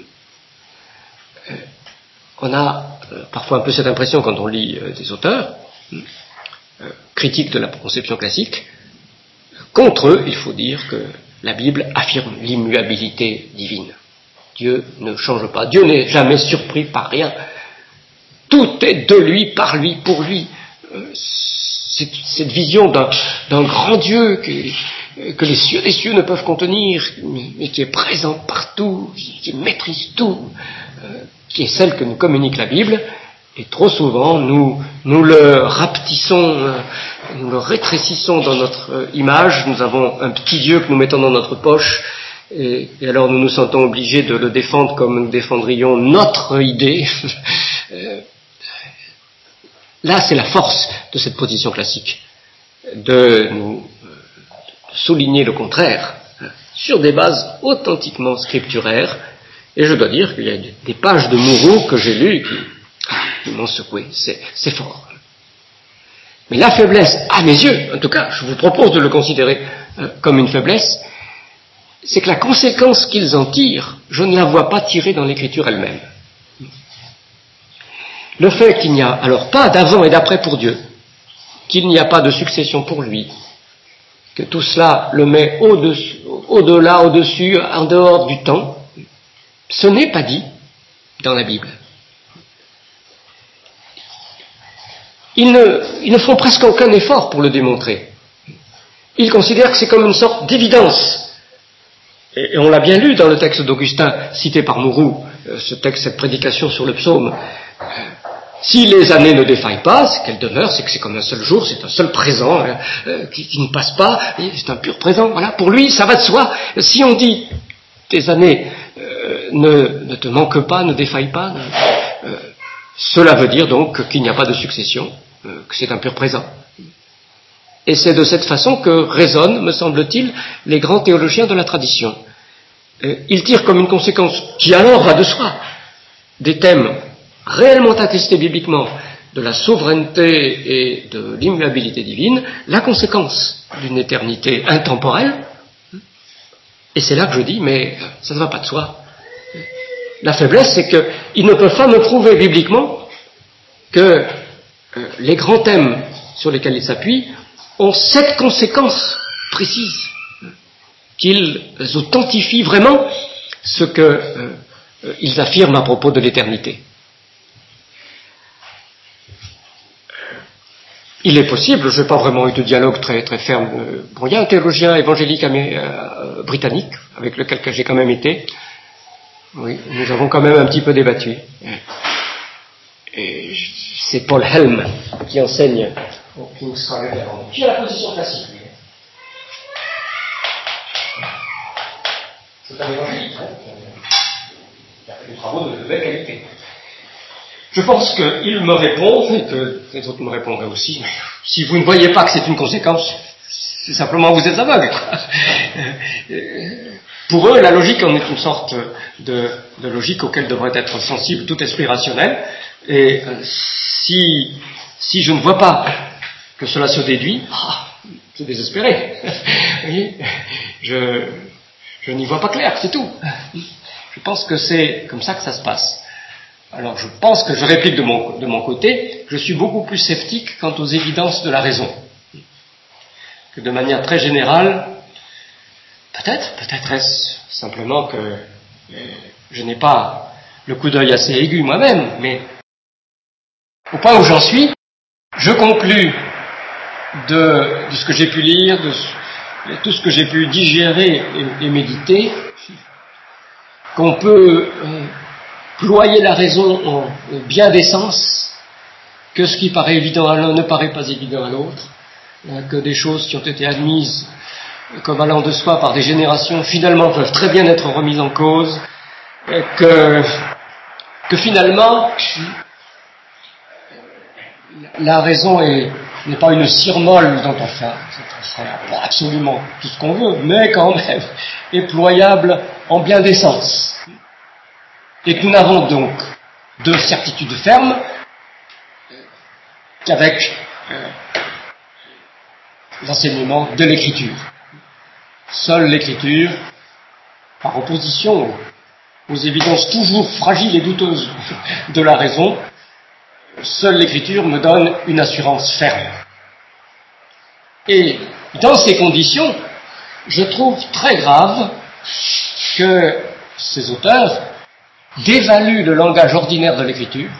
Euh, on a euh, parfois un peu cette impression quand on lit euh, des auteurs euh, critiques de la conception classique. Contre eux, il faut dire que la Bible affirme l'immuabilité divine. Dieu ne change pas. Dieu n'est jamais surpris par rien. Tout est de lui, par lui, pour lui. Euh, cette, cette vision d'un, d'un grand Dieu qui, que les cieux des cieux ne peuvent contenir, mais qui est présent partout, qui maîtrise tout, euh, qui est celle que nous communique la Bible, et trop souvent nous, nous le rapetissons, euh, nous le rétrécissons dans notre euh, image. Nous avons un petit Dieu que nous mettons dans notre poche, et, et alors nous nous sentons obligés de le défendre comme nous défendrions notre idée. euh, Là, c'est la force de cette position classique, de nous souligner le contraire, sur des bases authentiquement scripturaires, et je dois dire qu'il y a des pages de Mourou que j'ai lues qui, qui m'ont secoué, c'est, c'est fort. Mais la faiblesse, à mes yeux, en tout cas, je vous propose de le considérer euh, comme une faiblesse, c'est que la conséquence qu'ils en tirent, je ne la vois pas tirée dans l'écriture elle-même. Le fait qu'il n'y a alors pas d'avant et d'après pour Dieu, qu'il n'y a pas de succession pour lui, que tout cela le met au-dessus, au-delà, au-dessus, en dehors du temps, ce n'est pas dit dans la Bible. Ils ne, ils ne font presque aucun effort pour le démontrer. Ils considèrent que c'est comme une sorte d'évidence. Et, et on l'a bien lu dans le texte d'Augustin, cité par Mourou, ce texte, cette prédication sur le psaume. Si les années ne défaillent pas, ce qu'elles demeurent, c'est que c'est comme un seul jour, c'est un seul présent euh, euh, qui, qui ne passe pas, c'est un pur présent. Voilà, pour lui, ça va de soi. Si on dit tes années euh, ne, ne te manquent pas, ne défaillent pas, euh, cela veut dire donc qu'il n'y a pas de succession, euh, que c'est un pur présent. Et c'est de cette façon que raisonnent, me semble-t-il, les grands théologiens de la tradition. Euh, ils tirent comme une conséquence qui alors va de soi des thèmes réellement attesté bibliquement de la souveraineté et de l'immuabilité divine, la conséquence d'une éternité intemporelle. Et c'est là que je dis, mais ça ne va pas de soi. La faiblesse, c'est qu'ils ne peuvent pas me prouver bibliquement que euh, les grands thèmes sur lesquels ils s'appuient ont cette conséquence précise, qu'ils authentifient vraiment ce qu'ils euh, affirment à propos de l'éternité. Il est possible, je n'ai pas vraiment eu de dialogue très, très ferme. Bon, il y a un théologien évangélique amé, euh, britannique, avec lequel j'ai quand même été. Oui, nous avons quand même un petit peu débattu. Et c'est Paul Helm qui enseigne au King's College, qui a la position classique. C'est un évangélique, hein, qui a fait des travaux de, de belle qualité. Je pense qu'il me répond, et que les autres me répondraient aussi, mais si vous ne voyez pas que c'est une conséquence, c'est simplement vous êtes aveugle. Pour eux, la logique en est une sorte de, de logique auquel devrait être sensible tout esprit rationnel, et si, si je ne vois pas que cela se déduit, ah, c'est désespéré. Vous voyez, je, je n'y vois pas clair, c'est tout. Je pense que c'est comme ça que ça se passe. Alors je pense que je réplique de mon, de mon côté, je suis beaucoup plus sceptique quant aux évidences de la raison. Que de manière très générale, peut-être, peut-être est-ce simplement que euh, je n'ai pas le coup d'œil assez aigu moi-même, mais Au point où j'en suis, je conclus de, de ce que j'ai pu lire, de, de tout ce que j'ai pu digérer et, et méditer, qu'on peut euh, ployer la raison en bien des sens, que ce qui paraît évident à l'un ne paraît pas évident à l'autre, euh, que des choses qui ont été admises comme allant de soi par des générations, finalement peuvent très bien être remises en cause, euh, que, que finalement la raison est, n'est pas une cire molle dont on fait, on fait absolument tout ce qu'on veut, mais quand même est ployable en bien des sens. Et que nous n'avons donc de certitude ferme qu'avec euh, l'enseignement de l'écriture. Seule l'écriture, par opposition aux évidences toujours fragiles et douteuses de la raison, seule l'écriture me donne une assurance ferme. Et dans ces conditions, je trouve très grave que ces auteurs dévaluent le langage ordinaire de l'écriture,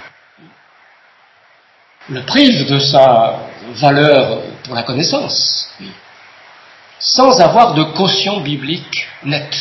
le privent de sa valeur pour la connaissance, sans avoir de caution biblique nette.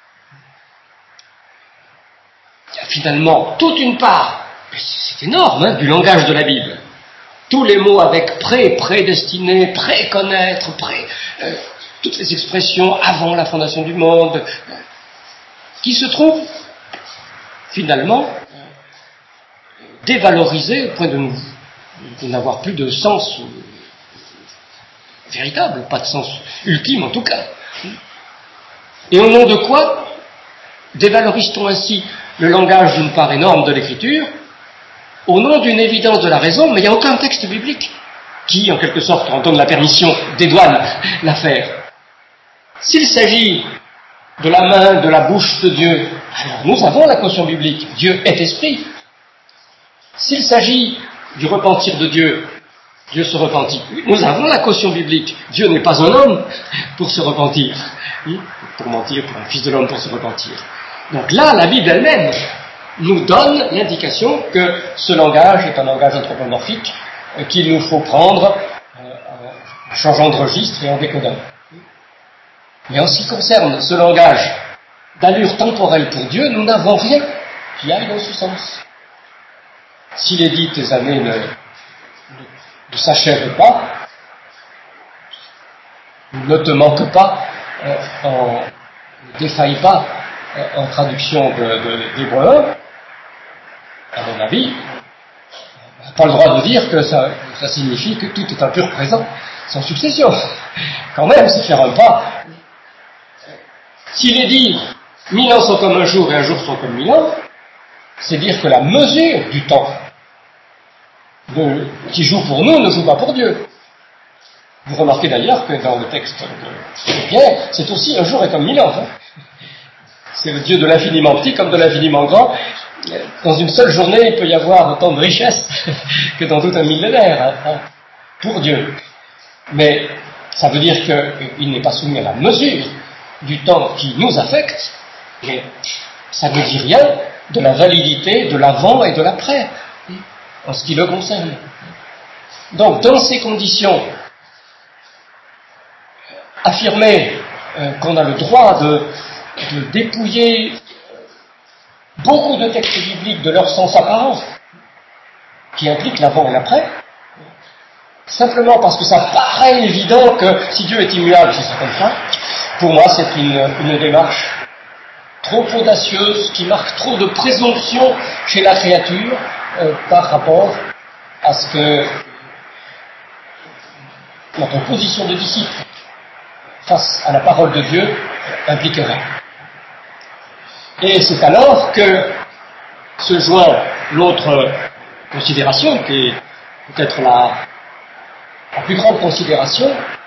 Il y a finalement toute une part, c'est énorme, hein, du langage de la Bible. Tous les mots avec pré, prédestiné, pré-connaître, pré, euh, toutes les expressions avant la fondation du monde, euh, qui se trouvent finalement euh, dévalorisées au point de, nous, de n'avoir plus de sens euh, véritable, pas de sens ultime en tout cas. Et au nom de quoi dévalorise-t-on ainsi le langage d'une part énorme de l'écriture, au nom d'une évidence de la raison, mais il n'y a aucun texte biblique qui, en quelque sorte, en donne la permission, dédouane l'affaire. S'il s'agit de la main, de la bouche de Dieu, alors nous avons la caution biblique. Dieu est esprit. S'il s'agit du repentir de Dieu, Dieu se repentit. Nous avons la caution biblique. Dieu n'est pas un homme pour se repentir. Oui, pour mentir, pour un fils de l'homme pour se repentir. Donc là, la Bible elle-même nous donne l'indication que ce langage est un langage anthropomorphique euh, qu'il nous faut prendre euh, en changeant de registre et en décodant. Mais en ce qui concerne ce langage d'allure temporelle pour Dieu, nous n'avons rien qui aille dans ce sens. S'il est dit tes années ne, ne, ne s'achèvent pas, ne te manquent pas, euh, en, ne défaillent pas euh, en traduction de, de, d'hébreu, à mon avis, on n'a pas le droit de dire que ça, ça signifie que tout est un pur présent, sans succession. Quand même, c'est faire un pas. S'il est dit mille ans sont comme un jour et un jour sont comme mille ans, c'est dire que la mesure du temps de, qui joue pour nous ne joue pas pour Dieu. Vous remarquez d'ailleurs que dans le texte de Pierre, c'est aussi un jour est comme mille ans. Hein. C'est le Dieu de l'infiniment petit comme de l'infiniment grand. Dans une seule journée, il peut y avoir autant de richesse que dans tout un millénaire, hein, pour Dieu. Mais ça veut dire qu'il n'est pas soumis à la mesure du temps qui nous affecte, mais ça ne dit rien de la validité de l'avant et de l'après, en ce qui le concerne. Donc, dans ces conditions, affirmer euh, qu'on a le droit de, de dépouiller beaucoup de textes bibliques de leur sens apparent, qui implique l'avant et l'après, simplement parce que ça paraît évident que si Dieu est immuable, c'est ça comme ça, pour moi c'est une, une démarche trop audacieuse, qui marque trop de présomption chez la créature euh, par rapport à ce que notre position de disciple face à la parole de Dieu impliquerait. Et c'est alors que se joint l'autre considération, qui est peut-être la, la plus grande considération,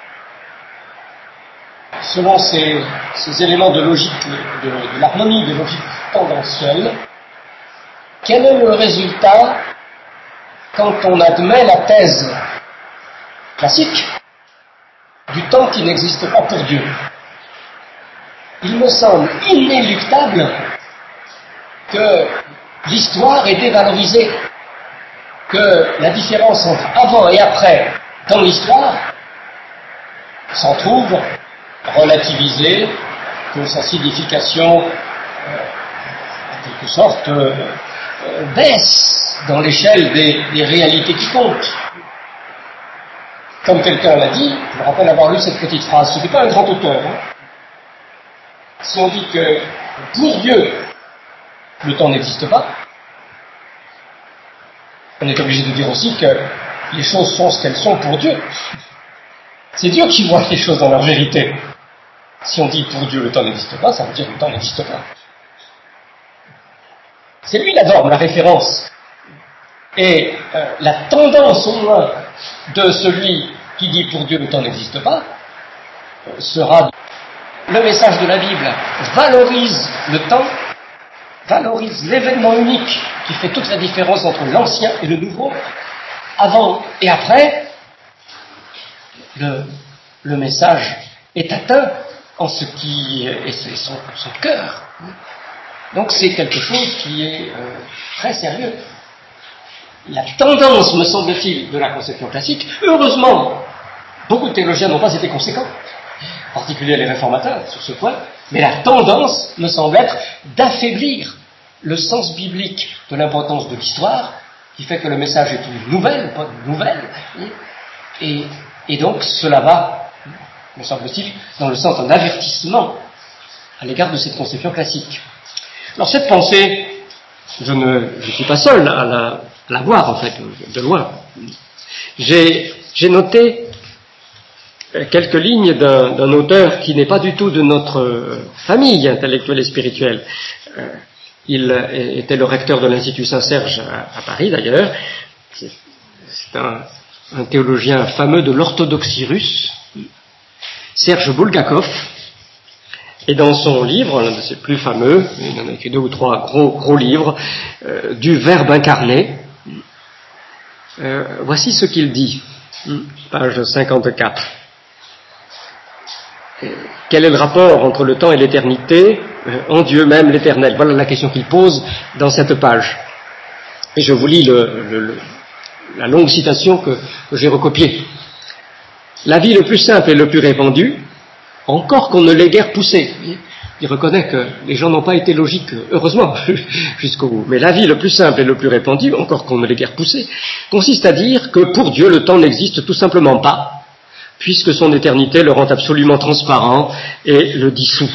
selon ces, ces éléments de logique, de, de l'harmonie, de logique tendancielle, quel est le résultat quand on admet la thèse classique du temps qui n'existe pas pour Dieu? Il me semble inéluctable que l'histoire est dévalorisée. que la différence entre avant et après dans l'histoire s'en trouve relativisée, que sa signification, euh, en quelque sorte, euh, euh, baisse dans l'échelle des, des réalités qui comptent. Comme quelqu'un l'a dit, je me rappelle avoir lu cette petite phrase, ce n'est pas un grand auteur. Hein. Si on dit que pour Dieu, le temps n'existe pas, on est obligé de dire aussi que les choses sont ce qu'elles sont pour Dieu. C'est Dieu qui voit les choses dans leur vérité. Si on dit pour Dieu le temps n'existe pas, ça veut dire que le temps n'existe pas. C'est lui la norme, la référence. Et euh, la tendance au moins de celui qui dit pour Dieu le temps n'existe pas euh, sera le message de la Bible valorise le temps, valorise l'événement unique qui fait toute la différence entre l'ancien et le nouveau, avant et après. Le, le message est atteint en ce qui est son, son cœur. Donc c'est quelque chose qui est euh, très sérieux. La tendance, me semble-t-il, de la conception classique, heureusement, beaucoup de théologiens n'ont pas été conséquents, en particulier les réformateurs sur ce point, mais la tendance me semble être d'affaiblir le sens biblique de l'importance de l'histoire, qui fait que le message est une nouvelle, pas une nouvelle, et, et donc cela va, me semble-t-il, dans le sens d'un avertissement à l'égard de cette conception classique. Alors cette pensée, je ne je suis pas seul à la, à la voir en fait, de loin. J'ai, j'ai noté quelques lignes d'un, d'un auteur qui n'est pas du tout de notre famille intellectuelle et spirituelle. Euh, il était le recteur de l'Institut Saint-Serge à, à Paris d'ailleurs. C'est, c'est un, un théologien fameux de l'orthodoxie russe, Serge Bulgakov. Et dans son livre, l'un de ses plus fameux, il en a écrit deux ou trois gros, gros livres, euh, du Verbe incarné, euh, voici ce qu'il dit, page cinquante-quatre. Quel est le rapport entre le temps et l'éternité euh, en Dieu même l'éternel? Voilà la question qu'il pose dans cette page. Et je vous lis le, le, le, la longue citation que, que j'ai recopiée. La vie le plus simple et le plus répandu, encore qu'on ne l'ait guère poussé. Il reconnaît que les gens n'ont pas été logiques, heureusement, jusqu'au bout. Mais la vie le plus simple et le plus répandu, encore qu'on ne l'ait guère poussé, consiste à dire que pour Dieu le temps n'existe tout simplement pas, puisque son éternité le rend absolument transparent et le dissout.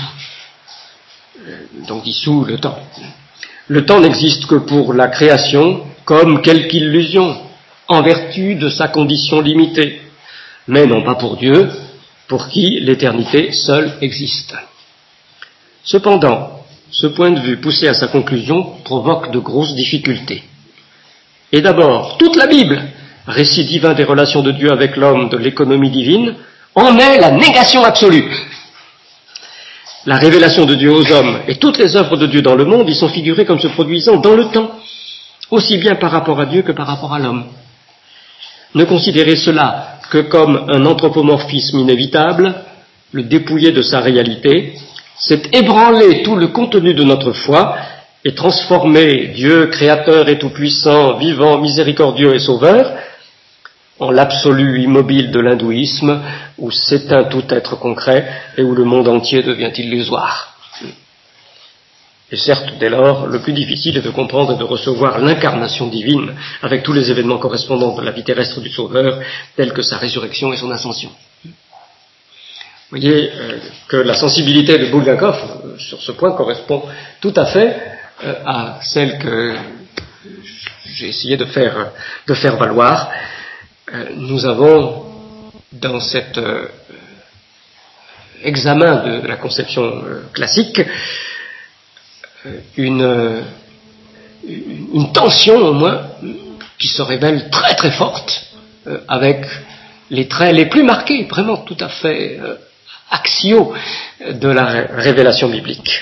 Donc dissout le temps. Le temps n'existe que pour la création, comme quelque illusion, en vertu de sa condition limitée, mais non pas pour Dieu, pour qui l'éternité seule existe. Cependant, ce point de vue poussé à sa conclusion provoque de grosses difficultés. Et d'abord, toute la Bible, récit divin des relations de Dieu avec l'homme, de l'économie divine, en est la négation absolue. La révélation de Dieu aux hommes et toutes les œuvres de Dieu dans le monde y sont figurées comme se produisant dans le temps, aussi bien par rapport à Dieu que par rapport à l'homme. Ne considérez cela que comme un anthropomorphisme inévitable, le dépouiller de sa réalité, c'est ébranler tout le contenu de notre foi et transformer Dieu créateur et tout-puissant, vivant, miséricordieux et sauveur, en l'absolu immobile de l'hindouisme, où s'éteint tout être concret et où le monde entier devient illusoire. Et certes, dès lors, le plus difficile est de comprendre et de recevoir l'incarnation divine, avec tous les événements correspondants de la vie terrestre du Sauveur, tels que sa résurrection et son ascension. Vous voyez euh, que la sensibilité de Bulgakov, euh, sur ce point, correspond tout à fait euh, à celle que j'ai essayé de faire, de faire valoir. Euh, nous avons, dans cet euh, examen de la conception euh, classique, Une, une tension au moins qui se révèle très très forte euh, avec les traits les plus marqués, vraiment tout à fait euh, axiaux de la ré- révélation biblique.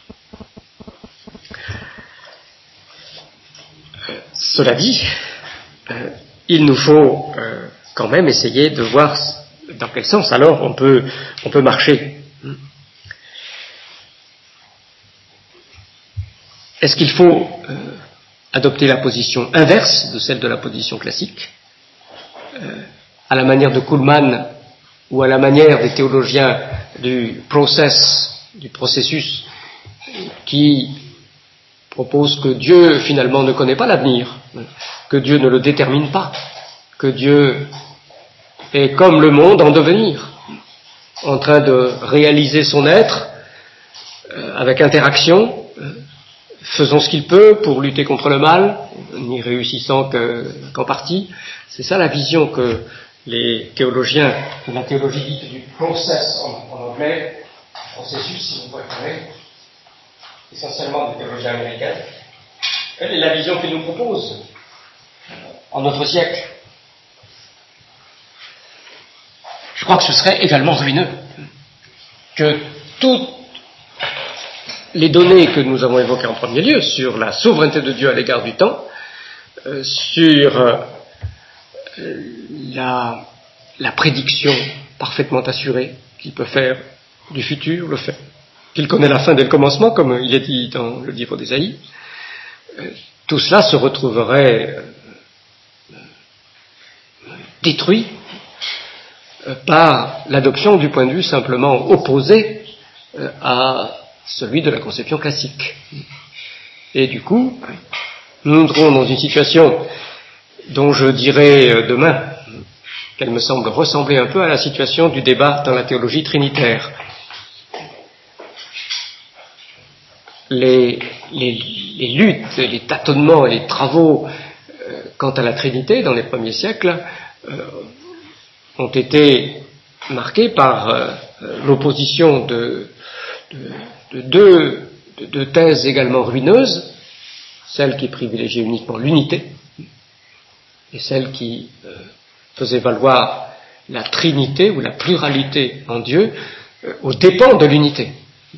Euh, cela dit, euh, il nous faut euh, quand même essayer de voir dans quel sens alors on peut, on peut marcher. Est-ce qu'il faut euh, adopté la position inverse de celle de la position classique, euh, à la manière de Kuhlmann ou à la manière des théologiens du process, du processus, qui proposent que Dieu finalement ne connaît pas l'avenir, que Dieu ne le détermine pas, que Dieu est comme le monde en devenir, en train de réaliser son être euh, avec interaction, euh, faisant ce qu'il peut pour lutter contre le mal, n'y réussissant que, qu'en partie. C'est ça la vision que les théologiens de la théologie dite du process en, en anglais, processus si vous préférez, essentiellement des théologiens américains, quelle est la vision qu'ils nous proposent en notre siècle? Je crois que ce serait également ruineux que toutes les données que nous avons évoquées en premier lieu sur la souveraineté de Dieu à l'égard du temps, euh, sur euh, la, la prédiction parfaitement assurée qu'il peut faire du futur, le fait qu'il connaît la fin dès le commencement, comme il est dit dans le livre d'Ésaïe, euh, tout cela se retrouverait euh, détruit euh, par l'adoption du point de vue simplement opposé euh, à celui de la conception classique. Et du coup, nous entrons dans une situation dont je dirai demain qu'elle me semble ressembler un peu à la situation du débat dans la théologie trinitaire. Les, les, les luttes, les tâtonnements et les travaux euh, quant à la Trinité dans les premiers siècles euh, ont été marqués par euh, l'opposition de, de, de deux de, de thèses également ruineuses, celle qui privilégiait uniquement l'unité et celle qui euh, faisait valoir la trinité ou la pluralité en Dieu euh, aux dépens de l'unité.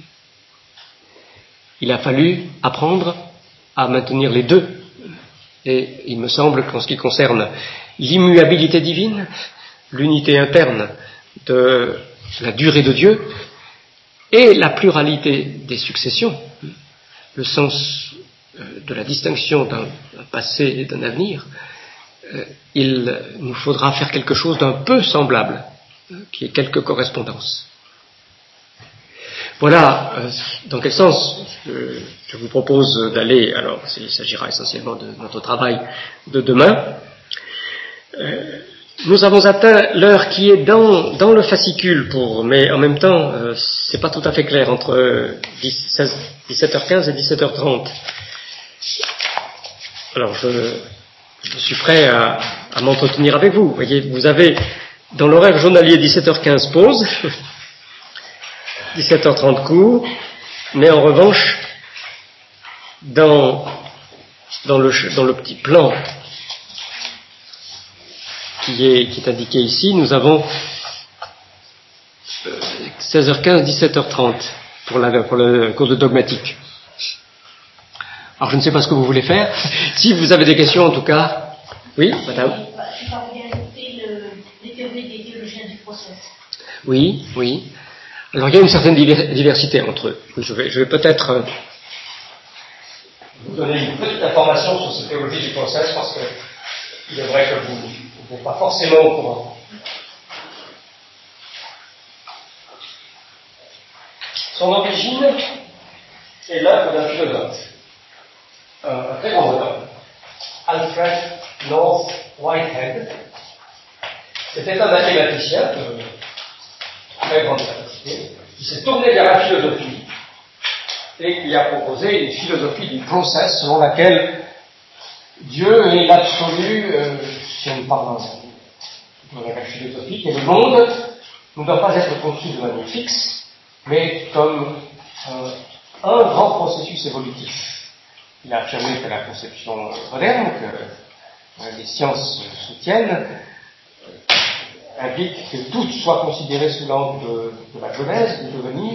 Il a fallu apprendre à maintenir les deux. Et il me semble qu'en ce qui concerne l'immuabilité divine, l'unité interne de la durée de Dieu et la pluralité des successions, le sens de la distinction d'un passé et d'un avenir, il nous faudra faire quelque chose d'un peu semblable, qui ait quelques correspondances. Voilà euh, dans quel sens euh, je vous propose d'aller. Alors, il s'agira essentiellement de notre travail de demain. Euh, nous avons atteint l'heure qui est dans, dans le fascicule, pour, mais en même temps, euh, c'est pas tout à fait clair entre euh, dix-sept heures quinze et dix-sept heures trente. Alors, je, je suis prêt à, à m'entretenir avec vous. Vous voyez, vous avez dans l'horaire journalier dix-sept heures quinze pause. dix-sept heures trente cours, mais en revanche, dans, dans, le, dans le petit plan qui est, qui est indiqué ici, nous avons euh, seize heures quinze, dix-sept heures trente pour, la, pour le cours de dogmatique. Alors je ne sais pas ce que vous voulez faire. Si vous avez des questions en tout cas. Oui, madame. Je parle bien noter le, les théories des théologiens du process. Oui, oui. Alors il y a une certaine diversité entre eux. Je vais, je vais peut-être euh, vous donner une petite information sur cette théologie du process parce qu'il est vrai que vous n'êtes pas forcément au courant. Son origine est l'œuvre d'un philosophe, un très grand bonhomme, Alfred North Whitehead. C'était un mathématicien de très grande capacité, qui s'est tourné vers la philosophie et qui a proposé une philosophie du process selon laquelle Dieu est l'absolu, euh, si on parle de la philosophie, et le monde ne doit pas être conçu de manière fixe, mais comme euh, un grand processus évolutif. Il a affirmé que la conception moderne, que euh, les sciences soutiennent, implique que tout soit considéré sous l'angle de, de la genèse, du devenir.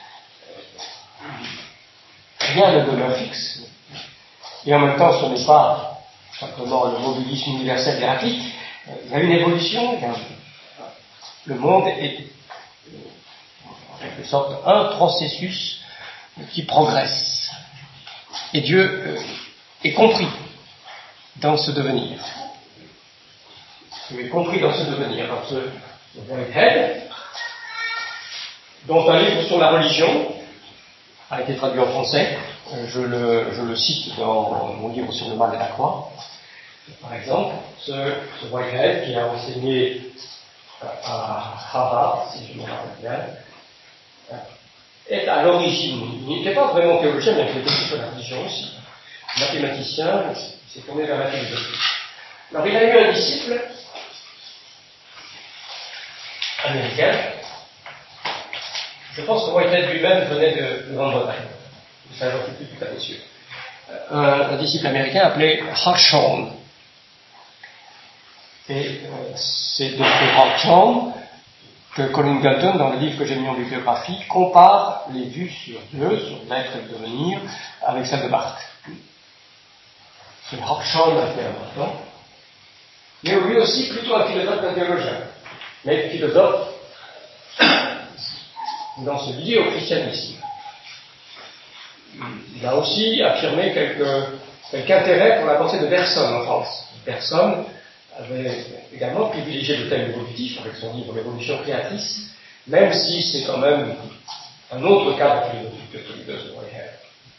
Rien ne demeure fixe. Et en même temps, ce n'est pas simplement le mobilisme universel héraclique. Il y a une évolution. Il y a un, le monde est, en quelque sorte, un processus qui progresse. Et Dieu est compris dans ce devenir. Dieu est compris dans ce devenir, dans ce Whitehead, dont un livre sur la religion a été traduit en français. Je le, je le cite dans mon livre sur le mal et la croix. Par exemple, ce, ce Whitehead qui a enseigné à Harvard, si je me rappelle bien, est à l'origine, il n'était pas vraiment théologien, mais il était sur la religion aussi, mathématicien, il s'est tourné vers la philosophie. Alors il a eu un disciple américain, je pense que Whitehead lui-même venait de, de Grande-Bretagne, ça j'en suis plus tout à fait sûr, un, un disciple américain appelé Hartshorne. Et euh, c'est de ce Hartshorne que Colin Galton, dans le livre que j'ai mis en bibliographie, compare les vues sur Dieu, sur l'être et le devenir, avec celle de Barthes. C'est Hartshorne assez important, mais lui aussi plutôt un philosophe qu'un théologien, mais philosophe dans ce lié au christianisme. Il a aussi affirmé quelque, quelque intérêt pour la pensée de Bergson en France. Bergson avait également privilégié le thème évolutif avec son livre L'évolution créatrice, même si c'est quand même un autre cadre philosophique que celui de Whitehead.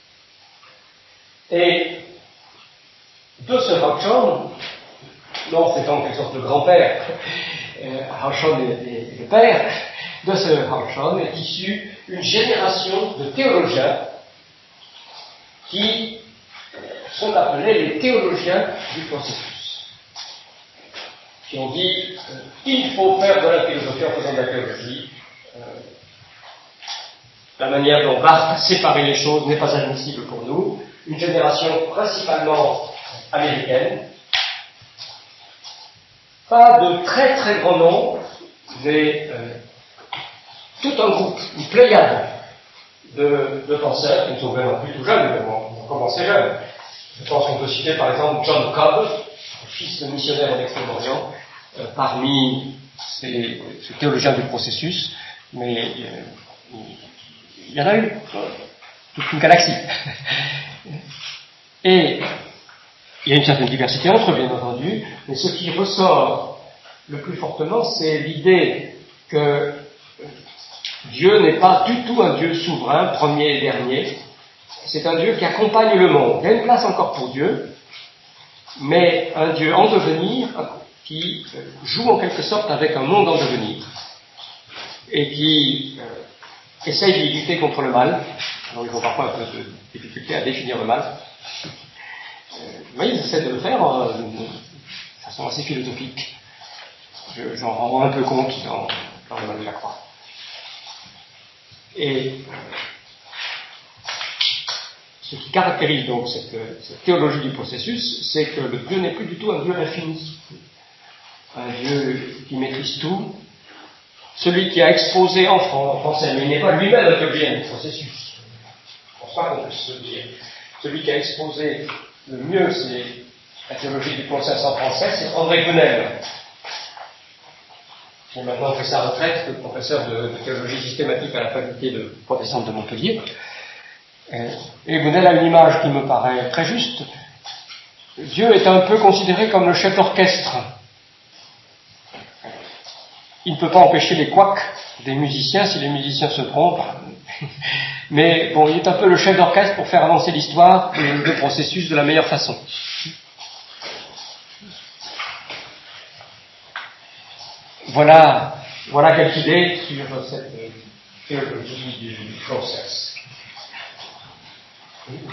Et de ce Hartshorne, non, c'est en quelque sorte le grand-père, euh, Hartshorne est, est, est le père, de ce Hartshorne est issue une génération de théologiens qui sont appelés les théologiens du processus, qui ont dit euh, il faut faire de la philosophie en faisant de la théologie. Euh, la manière dont Barthes a séparé les choses n'est pas admissible pour nous. Une génération principalement américaine, pas de très très grand nombre, mais euh, tout un groupe, une pléiade de, de penseurs qui ne sont vraiment plus tout jeunes, mais ont commencé jeunes. Je pense qu'on peut citer par exemple John Cobb, fils de missionnaire en Extrême-Orient, euh, parmi ces, ces théologiens du processus, mais euh, il y en a eu euh, toute une galaxie. Et il y a une certaine diversité entre eux, bien entendu, mais ce qui ressort le plus fortement, c'est l'idée que Dieu n'est pas du tout un Dieu souverain, premier et dernier. C'est un Dieu qui accompagne le monde. Il y a une place encore pour Dieu, mais un Dieu en devenir qui joue en quelque sorte avec un monde en devenir et qui euh, essaye de lutter contre le mal. Alors ils ont parfois un peu de difficulté à définir le mal. Euh, mais ils essaient de le faire euh, de façon assez philosophique. Je, j'en rends un peu compte dans, dans le mal de la croix. Et ce qui caractérise donc cette, cette théologie du processus, c'est que le Dieu n'est plus du tout un Dieu infini, un Dieu qui maîtrise tout, celui qui a exposé en français, mais il n'est pas lui-même un théologien du processus. Je ne pense pas qu'on puisse le dire. Celui qui a exposé le mieux c'est la théologie du processus en français, c'est André Gounel, qui maintenant fait sa retraite, le professeur de, de théologie systématique à la faculté de protestante de Montpellier. Et Gounel a une image qui me paraît très juste. Dieu est un peu considéré comme le chef d'orchestre. Il ne peut pas empêcher les couacs des musiciens si les musiciens se trompent. Mais bon, il est un peu le chef d'orchestre pour faire avancer l'histoire et le processus de la meilleure façon. Voilà, voilà quelques idées sur cette théologie du process. Oui,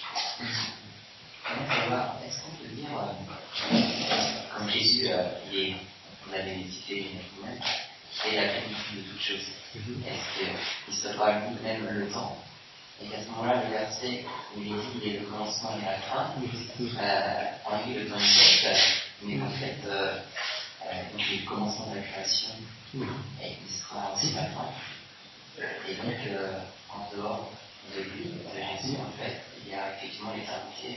est-ce qu'on peut dire, euh, comme Jésus, euh, il est, on avait cité lui-même, et la plénitude de toutes choses. Mm-hmm. Est-ce qu'il se parle lui-même le temps? Et qu'à ce moment-là, le verset où il est dit, il est le commencement et la fin, mm-hmm. euh, en lui, le temps est fait, mais en fait, euh, euh, donc il est le commencement de la création, mm-hmm. et il sera aussi la fin. Et donc, euh, en dehors de lui, de Jésus, en fait, il y a effectivement l'éternité.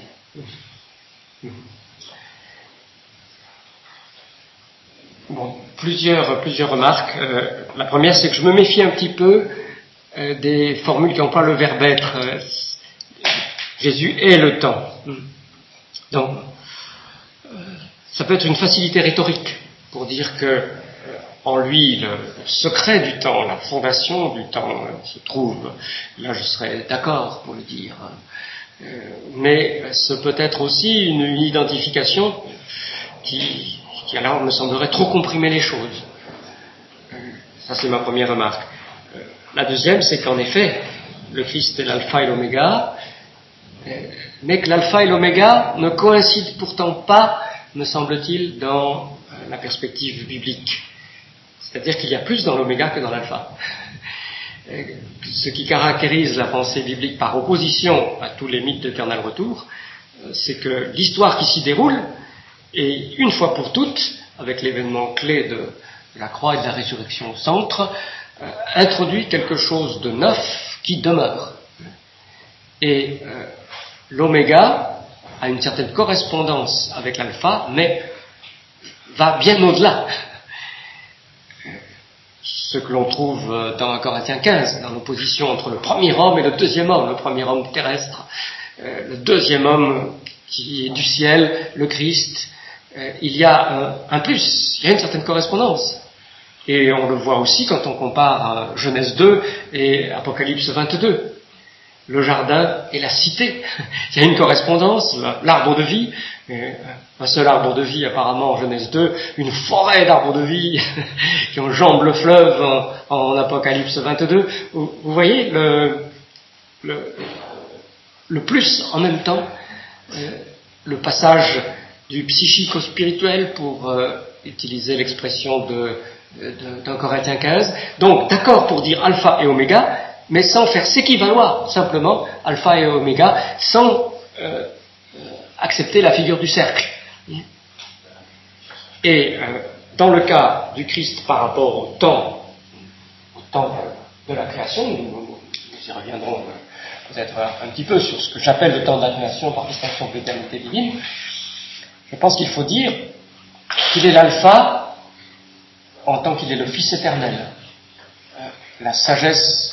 Bon, plusieurs, plusieurs remarques. Euh, la première, c'est que je me méfie un petit peu euh, des formules qui emploient le verbe être. Euh, Jésus est le temps. Donc, euh, ça peut être une facilité rhétorique pour dire que euh, en lui, le secret du temps, la fondation du temps euh, se trouve. Là, je serais d'accord pour le dire. Euh, mais ce peut être aussi une, une identification qui, qui, alors, me semblerait trop comprimer les choses. Euh, ça, c'est ma première remarque. Euh, la deuxième, c'est qu'en effet, le Christ est l'alpha et l'oméga, euh, mais que l'alpha et l'oméga ne coïncident pourtant pas, me semble-t-il, dans la perspective biblique. C'est-à-dire qu'il y a plus dans l'oméga que dans l'alpha. Ce qui caractérise la pensée biblique par opposition à tous les mythes d'éternel retour, c'est que l'histoire qui s'y déroule est, une fois pour toutes, avec l'événement clé de la croix et de la résurrection au centre, euh, introduit quelque chose de neuf qui demeure. Et euh, l'oméga a une certaine correspondance avec l'alpha, mais va bien au-delà. Ce que l'on trouve dans Corinthiens quinze, dans l'opposition entre le premier homme et le deuxième homme, le premier homme terrestre, euh, le deuxième homme qui est du ciel, le Christ, euh, il y a un, un plus, il y a une certaine correspondance. Et on le voit aussi quand on compare Genèse deux et Apocalypse vingt-deux. Le jardin et la cité. Il y a une correspondance, l'arbre de vie, un seul arbre de vie apparemment en Genèse deux, une forêt d'arbres de vie qui enjambent le fleuve en, en Apocalypse vingt-deux. Vous, vous voyez le, le, le plus en même temps, euh, le passage du psychique au spirituel pour euh, utiliser l'expression de, de, d'un Corinthiens quinze. Donc d'accord pour dire alpha et oméga, mais sans faire s'équivaloir simplement alpha et oméga, sans euh, accepter la figure du cercle. Et euh, dans le cas du Christ par rapport au temps, au temps de la création, nous, nous, nous y reviendrons euh, peut-être un, un petit peu sur ce que j'appelle le temps de la création par distinction de l'éternité divine. Je pense qu'il faut dire qu'il est l'alpha en tant qu'il est le Fils éternel, euh, la sagesse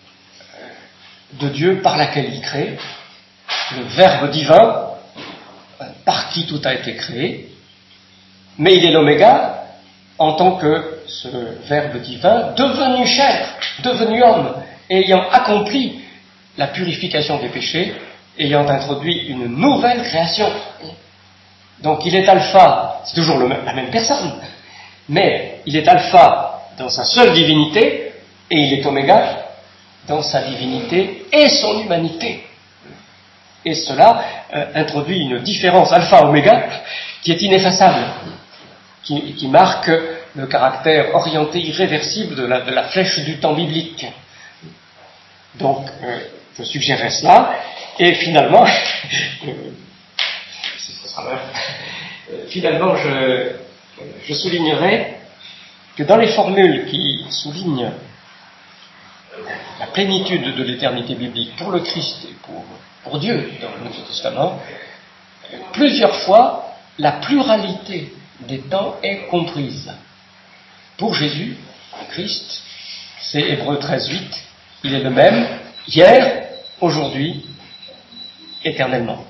de Dieu par laquelle il crée, le Verbe divin par qui tout a été créé, mais il est l'oméga en tant que ce Verbe divin devenu chair, devenu homme, ayant accompli la purification des péchés, ayant introduit une nouvelle création. Donc il est alpha, c'est toujours le même, la même personne, mais il est alpha dans sa seule divinité et il est oméga dans sa divinité et son humanité. Et cela euh, introduit une différence alpha-oméga qui est ineffaçable, qui, qui marque le caractère orienté irréversible de la, de la flèche du temps biblique. Donc, euh, je suggérais cela, et finalement, euh, ce sera là, euh, finalement, je, je soulignerai que dans les formules qui soulignent la plénitude de l'éternité biblique pour le Christ et pour, pour Dieu dans le Nouveau Testament, plusieurs fois la pluralité des temps est comprise. Pour Jésus, le Christ, c'est Hébreux treize huit, il est le même hier, aujourd'hui, éternellement.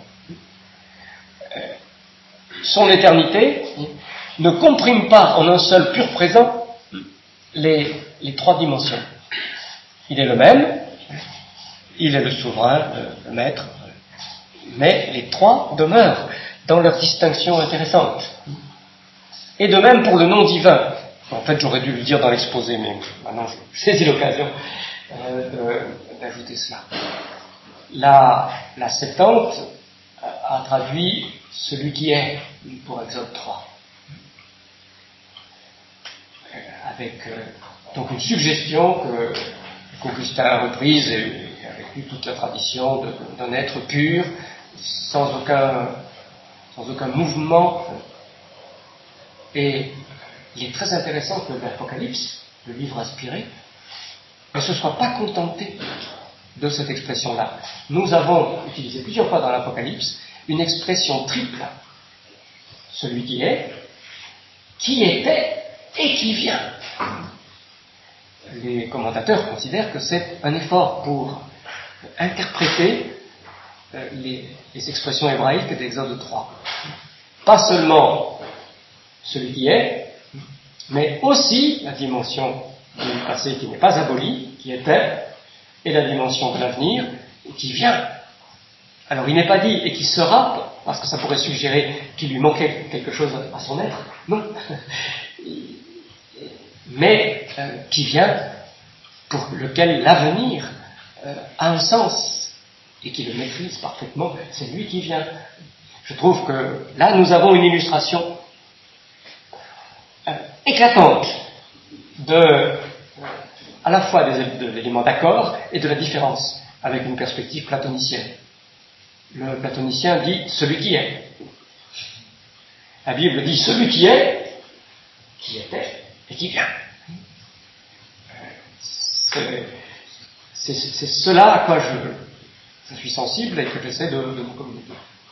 Son éternité ne comprime pas en un seul pur présent les, les trois dimensions. Il est le même, il est le souverain, le, le maître, mais les trois demeurent dans leur distinction intéressante. Et de même pour le nom divin. En fait, j'aurais dû le dire dans l'exposé, mais maintenant je saisis l'occasion euh, de, d'ajouter cela. La, la Septante a traduit celui qui est pour Exode trois. Euh, avec euh, donc une suggestion que qu'Augustin a reprise, et avec lui toute la tradition de, d'un être pur, sans aucun, sans aucun mouvement. Et il est très intéressant que l'Apocalypse, le livre inspiré, ne se soit pas contenté de cette expression-là. Nous avons utilisé plusieurs fois dans l'Apocalypse une expression triple. Celui qui est, qui était et qui vient. Les commentateurs considèrent que c'est un effort pour interpréter euh, les, les expressions hébraïques d'Exode trois. Pas seulement celui qui est, mais aussi la dimension du passé qui n'est pas abolie, qui était, et la dimension de l'avenir qui vient. Alors il n'est pas dit et qui sera, parce que ça pourrait suggérer qu'il lui manquait quelque chose à son être, non, mais euh, qui vient, pour lequel l'avenir euh, a un sens et qui le maîtrise parfaitement, c'est lui qui vient. Je trouve que là nous avons une illustration euh, éclatante de, euh, à la fois des, de l'élément d'accord et de la différence avec une perspective platonicienne. Le platonicien dit celui qui est. La Bible dit celui qui est, qui était et qui vient. C'est, c'est, c'est cela à quoi je, je suis sensible et que j'essaie de, de vous communiquer.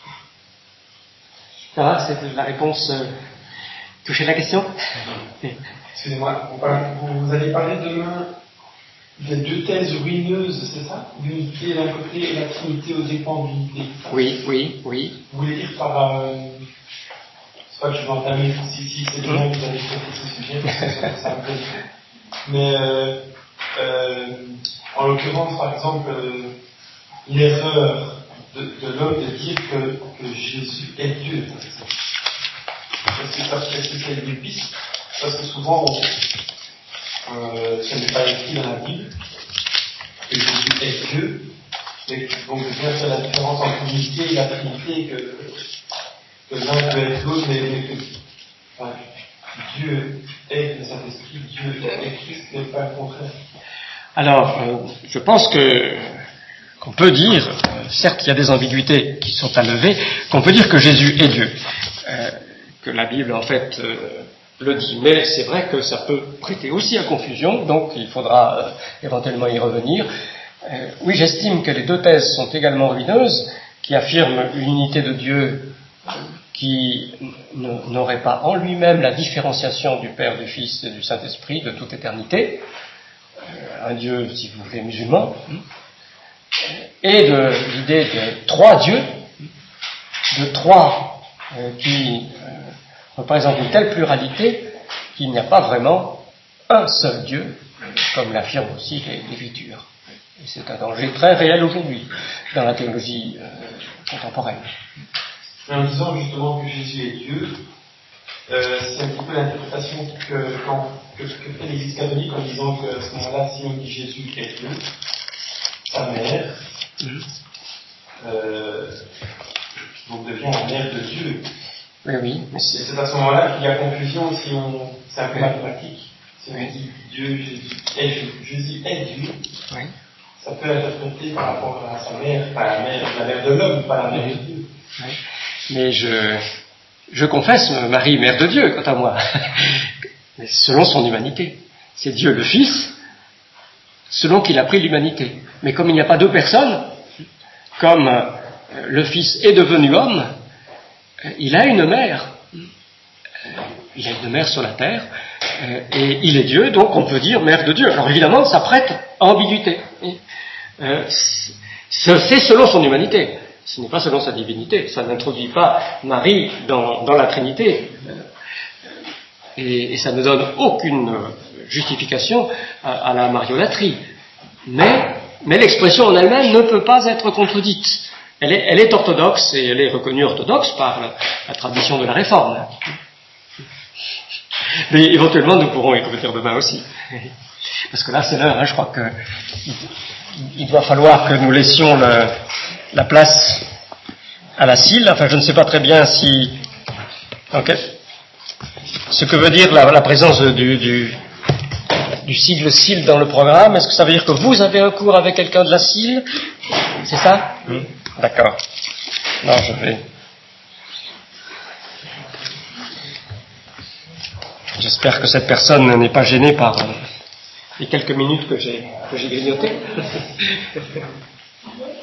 Ça va, c'est la réponse. Euh, touchez la question. Excusez-moi, vous, parlez, vous allez parler demain des deux thèses ruineuses, c'est ça? L'unité d'un côté et la Trinité aux dépens de l'unité. Oui, oui, oui. Vous voulez dire par... Euh, c'est pas que je vais entamer, si, si c'est demain que vous allez traiter ce sujet, parce que ça me plaît. Mais euh, euh, en l'occurrence, par exemple, euh, l'erreur de, de l'homme de dire que, que Jésus est Dieu. Est-ce que, parce, est-ce que c'est une piste? Parce que souvent, on, euh, ce n'est pas écrit dans la Bible, que Jésus est Dieu, et donc je viens faire la différence entre l'unité et la Trinité, que, que l'un peut être l'autre, mais, mais que enfin, Dieu est le Saint-Esprit, Dieu est Christ, n'est pas le contraire. Alors, euh, je pense que qu'on peut dire, euh, certes il y a des ambiguïtés qui sont à lever, qu'on peut dire que Jésus est Dieu, euh, que la Bible en fait euh, le dit, mais c'est vrai que ça peut prêter aussi à confusion, donc il faudra euh, éventuellement y revenir. Euh, oui, j'estime que les deux thèses sont également ruineuses, qui affirment une unité de Dieu euh, qui n'aurait pas en lui-même la différenciation du Père, du Fils et du Saint-Esprit de toute éternité, euh, un Dieu, si vous voulez, musulman, et de l'idée de trois dieux, de trois euh, qui euh, représentent une telle pluralité qu'il n'y a pas vraiment un seul Dieu, comme l'affirment aussi les l'Écriture. Et c'est un danger très réel aujourd'hui dans la théologie euh, contemporaine. En disant justement que Jésus est Dieu, euh, c'est un petit peu l'interprétation que, quand, que, que fait l'Église catholique en disant qu'à ce moment-là, si on dit Jésus est Dieu, sa mère, mmh. euh, donc devient la mère de Dieu. Oui, oui. Mais c'est... Et c'est à ce moment-là qu'il y a confusion si on, c'est un peu mathématique. Si on dit Dieu, Jésus est, Jésus est Dieu, oui. Ça peut interpréter par rapport à sa mère, pas la mère, la mère de l'homme, pas la mère de Dieu. Oui. Mais je, je confesse Marie, mère de Dieu, quant à moi, mais selon son humanité. C'est Dieu le Fils, selon qu'il a pris l'humanité. Mais comme il n'y a pas deux personnes, comme euh, le Fils est devenu homme, euh, il a une mère. Euh, il a une mère sur la terre, euh, et il est Dieu, donc on peut dire mère de Dieu. Alors évidemment, ça prête à ambiguïté. Euh, c'est selon son humanité. Ce n'est pas selon sa divinité. Ça n'introduit pas Marie dans, dans la Trinité. Euh, et, et ça ne donne aucune justification à, à la mariolâtrie. Mais, mais l'expression en elle-même ne peut pas être contredite. Elle est, elle est orthodoxe et elle est reconnue orthodoxe par la, la tradition de la Réforme. Mais éventuellement, nous pourrons y revenir demain aussi. Parce que là, c'est l'heure, hein, je crois que il doit falloir que nous laissions le, la place à la cile. Enfin, je ne sais pas très bien si... Okay. Ce que veut dire la, la présence du, du, du sigle cile dans le programme. Est-ce que ça veut dire que vous avez un cours avec quelqu'un de la cile? C'est ça? mmh. D'accord. Non, je vais... J'espère que cette personne n'est pas gênée par les quelques minutes que j'ai, que j'ai grignotées.